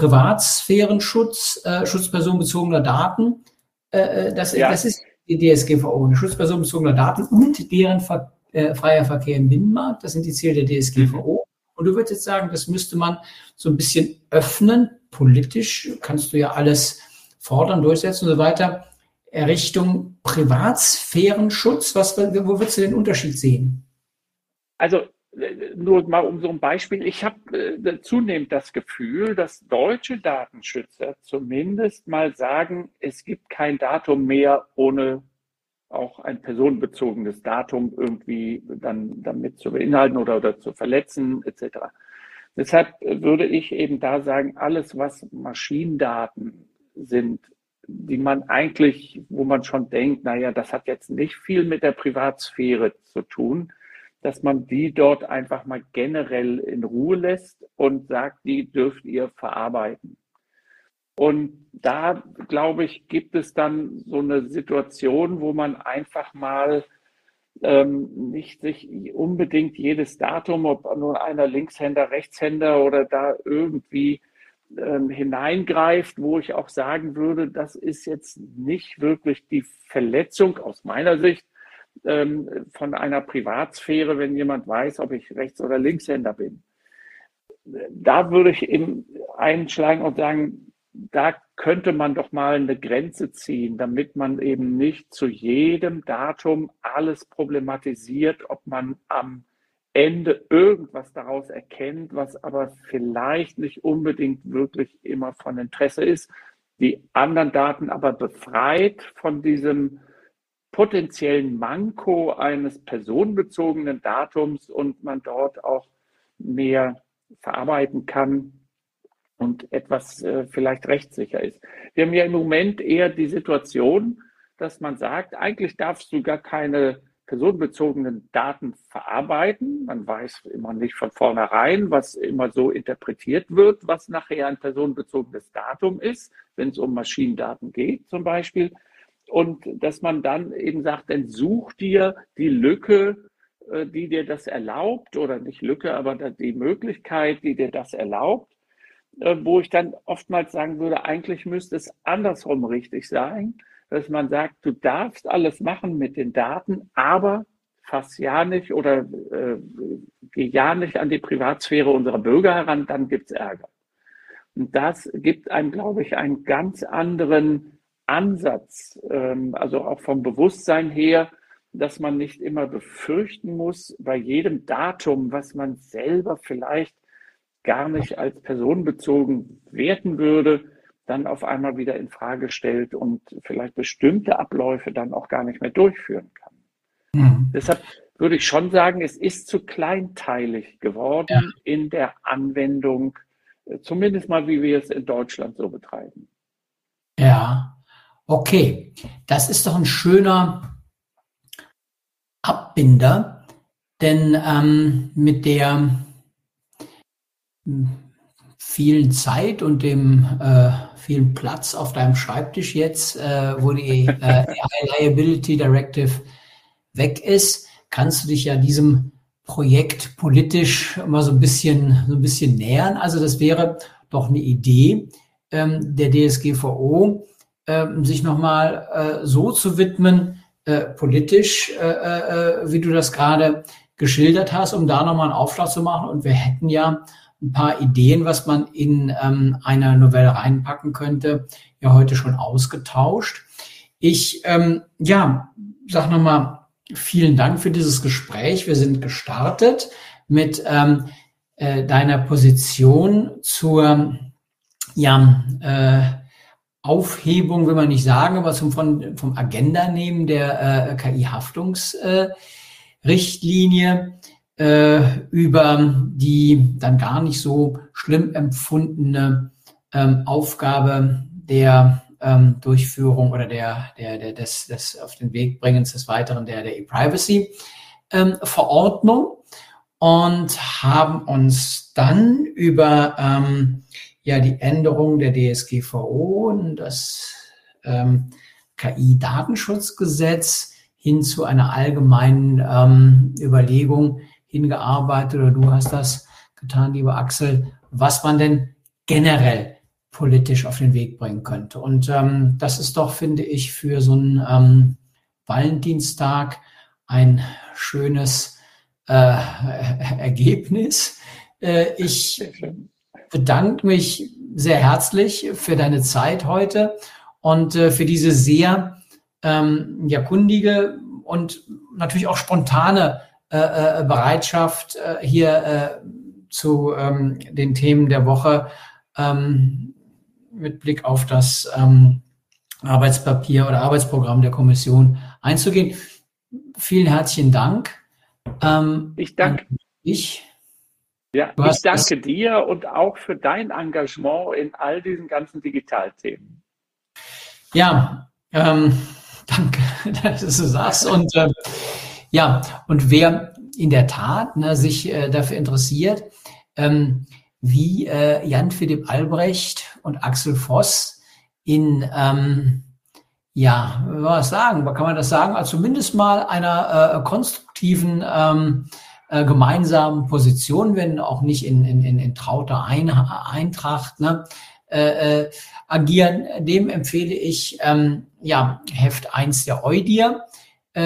Privatsphärenschutz, äh, Schutz personenbezogener Daten, äh, das, ja. das ist die D S G V O, Schutz personenbezogener Daten und deren Ver, äh, freier Verkehr im Binnenmarkt, das sind die Ziele der D S G V O. Mhm. Und du würdest jetzt sagen, das müsste man so ein bisschen öffnen, politisch, kannst du ja alles fordern, durchsetzen und so weiter, Richtung Privatsphärenschutz. Was, wo würdest du den Unterschied sehen? Also nur mal um so ein Beispiel. Ich habe äh, zunehmend das Gefühl, dass deutsche Datenschützer zumindest mal sagen, es gibt kein Datum mehr ohne auch ein personenbezogenes Datum irgendwie dann damit zu beinhalten oder, oder zu verletzen et cetera. Deshalb würde ich eben da sagen, alles, was Maschinendaten sind, die man eigentlich, wo man schon denkt, naja, das hat jetzt nicht viel mit der Privatsphäre zu tun, dass man die dort einfach mal generell in Ruhe lässt und sagt, die dürft ihr verarbeiten. Und da, glaube ich, gibt es dann so eine Situation, wo man einfach mal ähm, nicht sich unbedingt jedes Datum, ob nur einer Linkshänder, Rechtshänder oder da irgendwie ähm, hineingreift, wo ich auch sagen würde, das ist jetzt nicht wirklich die Verletzung aus meiner Sicht ähm, von einer Privatsphäre, wenn jemand weiß, ob ich Rechts- oder Linkshänder bin. Da würde ich eben einschlagen und sagen, da könnte man doch mal eine Grenze ziehen, damit man eben nicht zu jedem Datum alles problematisiert, ob man am Ende irgendwas daraus erkennt, was aber vielleicht nicht unbedingt wirklich immer von Interesse ist, die anderen Daten aber befreit von diesem potenziellen Manko eines personenbezogenen Datums und man dort auch mehr verarbeiten kann und etwas äh, vielleicht rechtssicher ist. Wir haben ja im Moment eher die Situation, dass man sagt, eigentlich darfst du gar keine personenbezogenen Daten verarbeiten. Man weiß immer nicht von vornherein, was immer so interpretiert wird, was nachher ein personenbezogenes Datum ist, wenn es um Maschinendaten geht zum Beispiel. Und dass man dann eben sagt, dann such dir die Lücke, die dir das erlaubt, oder nicht Lücke, aber die Möglichkeit, die dir das erlaubt, wo ich dann oftmals sagen würde, eigentlich müsste es andersrum richtig sein, dass man sagt, du darfst alles machen mit den Daten, aber fass ja nicht oder äh, geh ja nicht an die Privatsphäre unserer Bürger heran, dann gibt es Ärger. Und das gibt einem, glaube ich, einen ganz anderen Ansatz, ähm, also auch vom Bewusstsein her, dass man nicht immer befürchten muss, bei jedem Datum, was man selber vielleicht gar nicht als personenbezogen werten würde, dann auf einmal wieder in Frage stellt und vielleicht bestimmte Abläufe dann auch gar nicht mehr durchführen kann. Mhm. Deshalb würde ich schon sagen, es ist zu kleinteilig geworden ja. in der Anwendung, zumindest mal, wie wir es in Deutschland so betreiben. Ja, okay. Das ist doch ein schöner Abbinder, denn ähm, mit der vielen Zeit und dem äh, vielen Platz auf deinem Schreibtisch jetzt, äh, wo die äh, A I Liability Directive weg ist, kannst du dich ja diesem Projekt politisch mal so ein bisschen, so ein bisschen nähern. Also das wäre doch eine Idee ähm, der D S G V O, äh, sich nochmal äh, so zu widmen, äh, politisch, äh, äh, wie du das gerade geschildert hast, um da nochmal einen Aufschlag zu machen. Und wir hätten ja ein paar Ideen, was man in ähm, eine Novelle reinpacken könnte, ja heute schon ausgetauscht. Ich, ähm, ja, sag nochmal vielen Dank für dieses Gespräch. Wir sind gestartet mit ähm, äh, deiner Position zur ja, äh, Aufhebung, will man nicht sagen, aber zum von, vom Agenda-Nehmen der äh, K I-Haftungsrichtlinie. Äh, über die dann gar nicht so schlimm empfundene ähm, Aufgabe der ähm, Durchführung oder der, der, der des, des auf den Weg bringens des Weiteren der, der E-Privacy-Verordnung und haben uns dann über ähm, ja die Änderung der D S G V O und das ähm, K I-Datenschutzgesetz hin zu einer allgemeinen ähm, Überlegung hingearbeitet, oder du hast das getan, lieber Axel, was man denn generell politisch auf den Weg bringen könnte. Und ähm, das ist doch, finde ich, für so einen ähm, Valentinstag ein schönes äh, Ergebnis. Äh, ich bedanke mich sehr herzlich für deine Zeit heute und äh, für diese sehr ähm, ja, kundige und natürlich auch spontane Äh, Bereitschaft, äh, hier äh, zu ähm, den Themen der Woche ähm, mit Blick auf das ähm, Arbeitspapier oder Arbeitsprogramm der Kommission einzugehen. Vielen herzlichen Dank. Ähm, ich danke ich. Ja, ich danke dir und auch für dein Engagement in all diesen ganzen Digitalthemen. Ja, ähm, danke, dass du sagst. Und äh, ja, und wer in der Tat ne, sich äh, dafür interessiert, ähm, wie äh, Jan Philipp Albrecht und Axel Voss in, ähm, ja, was sagen, kann man das sagen, also zumindest mal einer äh, konstruktiven ähm, äh, gemeinsamen Position, wenn auch nicht in, in, in, in trauter Ein- Eintracht, ne, äh, äh, agieren. Dem empfehle ich ähm, ja Heft eins der EuDIR.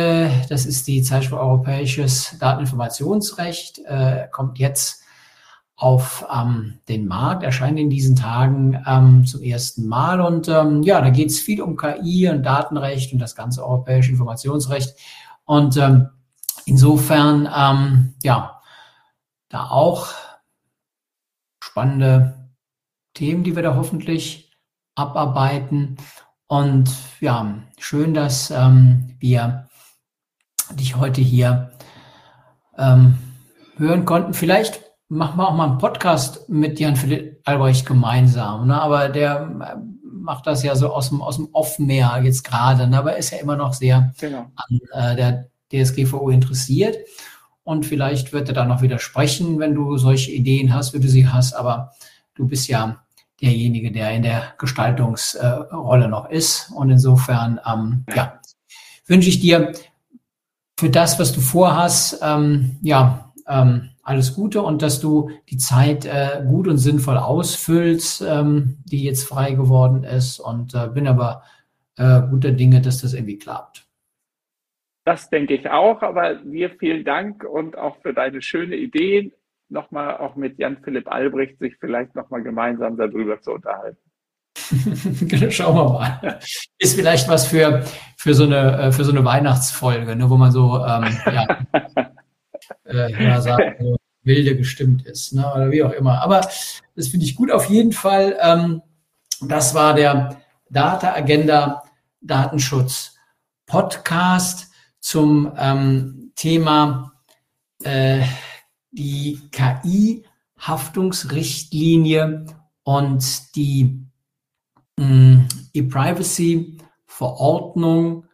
Das ist die Zeitschrift Europäisches Dateninformationsrecht, kommt jetzt auf ähm, den Markt, erscheint in diesen Tagen ähm, zum ersten Mal. Und ähm, ja, da geht es viel um K I und Datenrecht und das ganze europäische Informationsrecht. Und ähm, insofern, ähm, ja, da auch spannende Themen, die wir da hoffentlich abarbeiten. Und ja, schön, dass ähm, wir dich heute hier ähm, hören konnten. Vielleicht machen wir auch mal einen Podcast mit Jan-Philipp Albrecht gemeinsam, ne? Aber der macht das ja so aus dem, aus dem Off mehr jetzt gerade, ne? Aber er ist ja immer noch sehr Genau. an äh, der D S G V O interessiert. Und vielleicht wird er da noch widersprechen, wenn du solche Ideen hast, wie du sie hast. Aber du bist ja derjenige, der in der Gestaltungsrolle äh, noch ist. Und insofern, ähm, ja, wünsche ich dir für das, was du vorhast, ähm, ja, ähm, alles Gute und dass du die Zeit äh, gut und sinnvoll ausfüllst, ähm, die jetzt frei geworden ist. Und äh, bin aber äh, guter Dinge, dass das irgendwie klappt. Das denke ich auch, aber dir vielen Dank und auch für deine schönen Ideen, nochmal auch mit Jan-Philipp Albrecht sich vielleicht nochmal gemeinsam darüber zu unterhalten. Schauen wir mal. Ist vielleicht was für, für, so, eine, für so eine Weihnachtsfolge, ne, wo man so, ähm, ja, äh, ja, sagt, so wilde gestimmt ist, ne, oder wie auch immer. Aber das finde ich gut auf jeden Fall. Ähm, das war der Data Agenda Datenschutz Podcast zum ähm, Thema äh, die K I-Haftungsrichtlinie und die mh, E-Privacy-Verordnung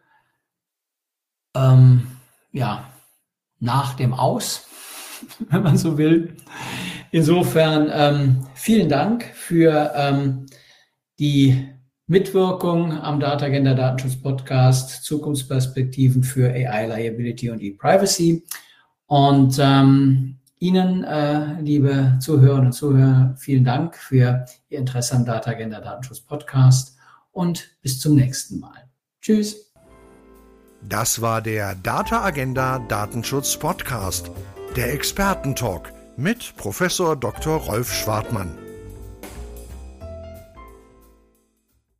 ähm, ja, nach dem Aus, wenn man so will. Insofern ähm, vielen Dank für ähm, die Mitwirkung am Data Agenda Datenschutz Podcast, Zukunftsperspektiven für A I Liability und E-Privacy. Und ähm, Ihnen, äh, liebe Zuhörerinnen und Zuhörer, vielen Dank für Ihr Interesse am Data Agenda Datenschutz Podcast und bis zum nächsten Mal. Tschüss. Das war der Data Agenda Datenschutz Podcast, der Expertentalk mit Professor Doktor Rolf Schwartmann.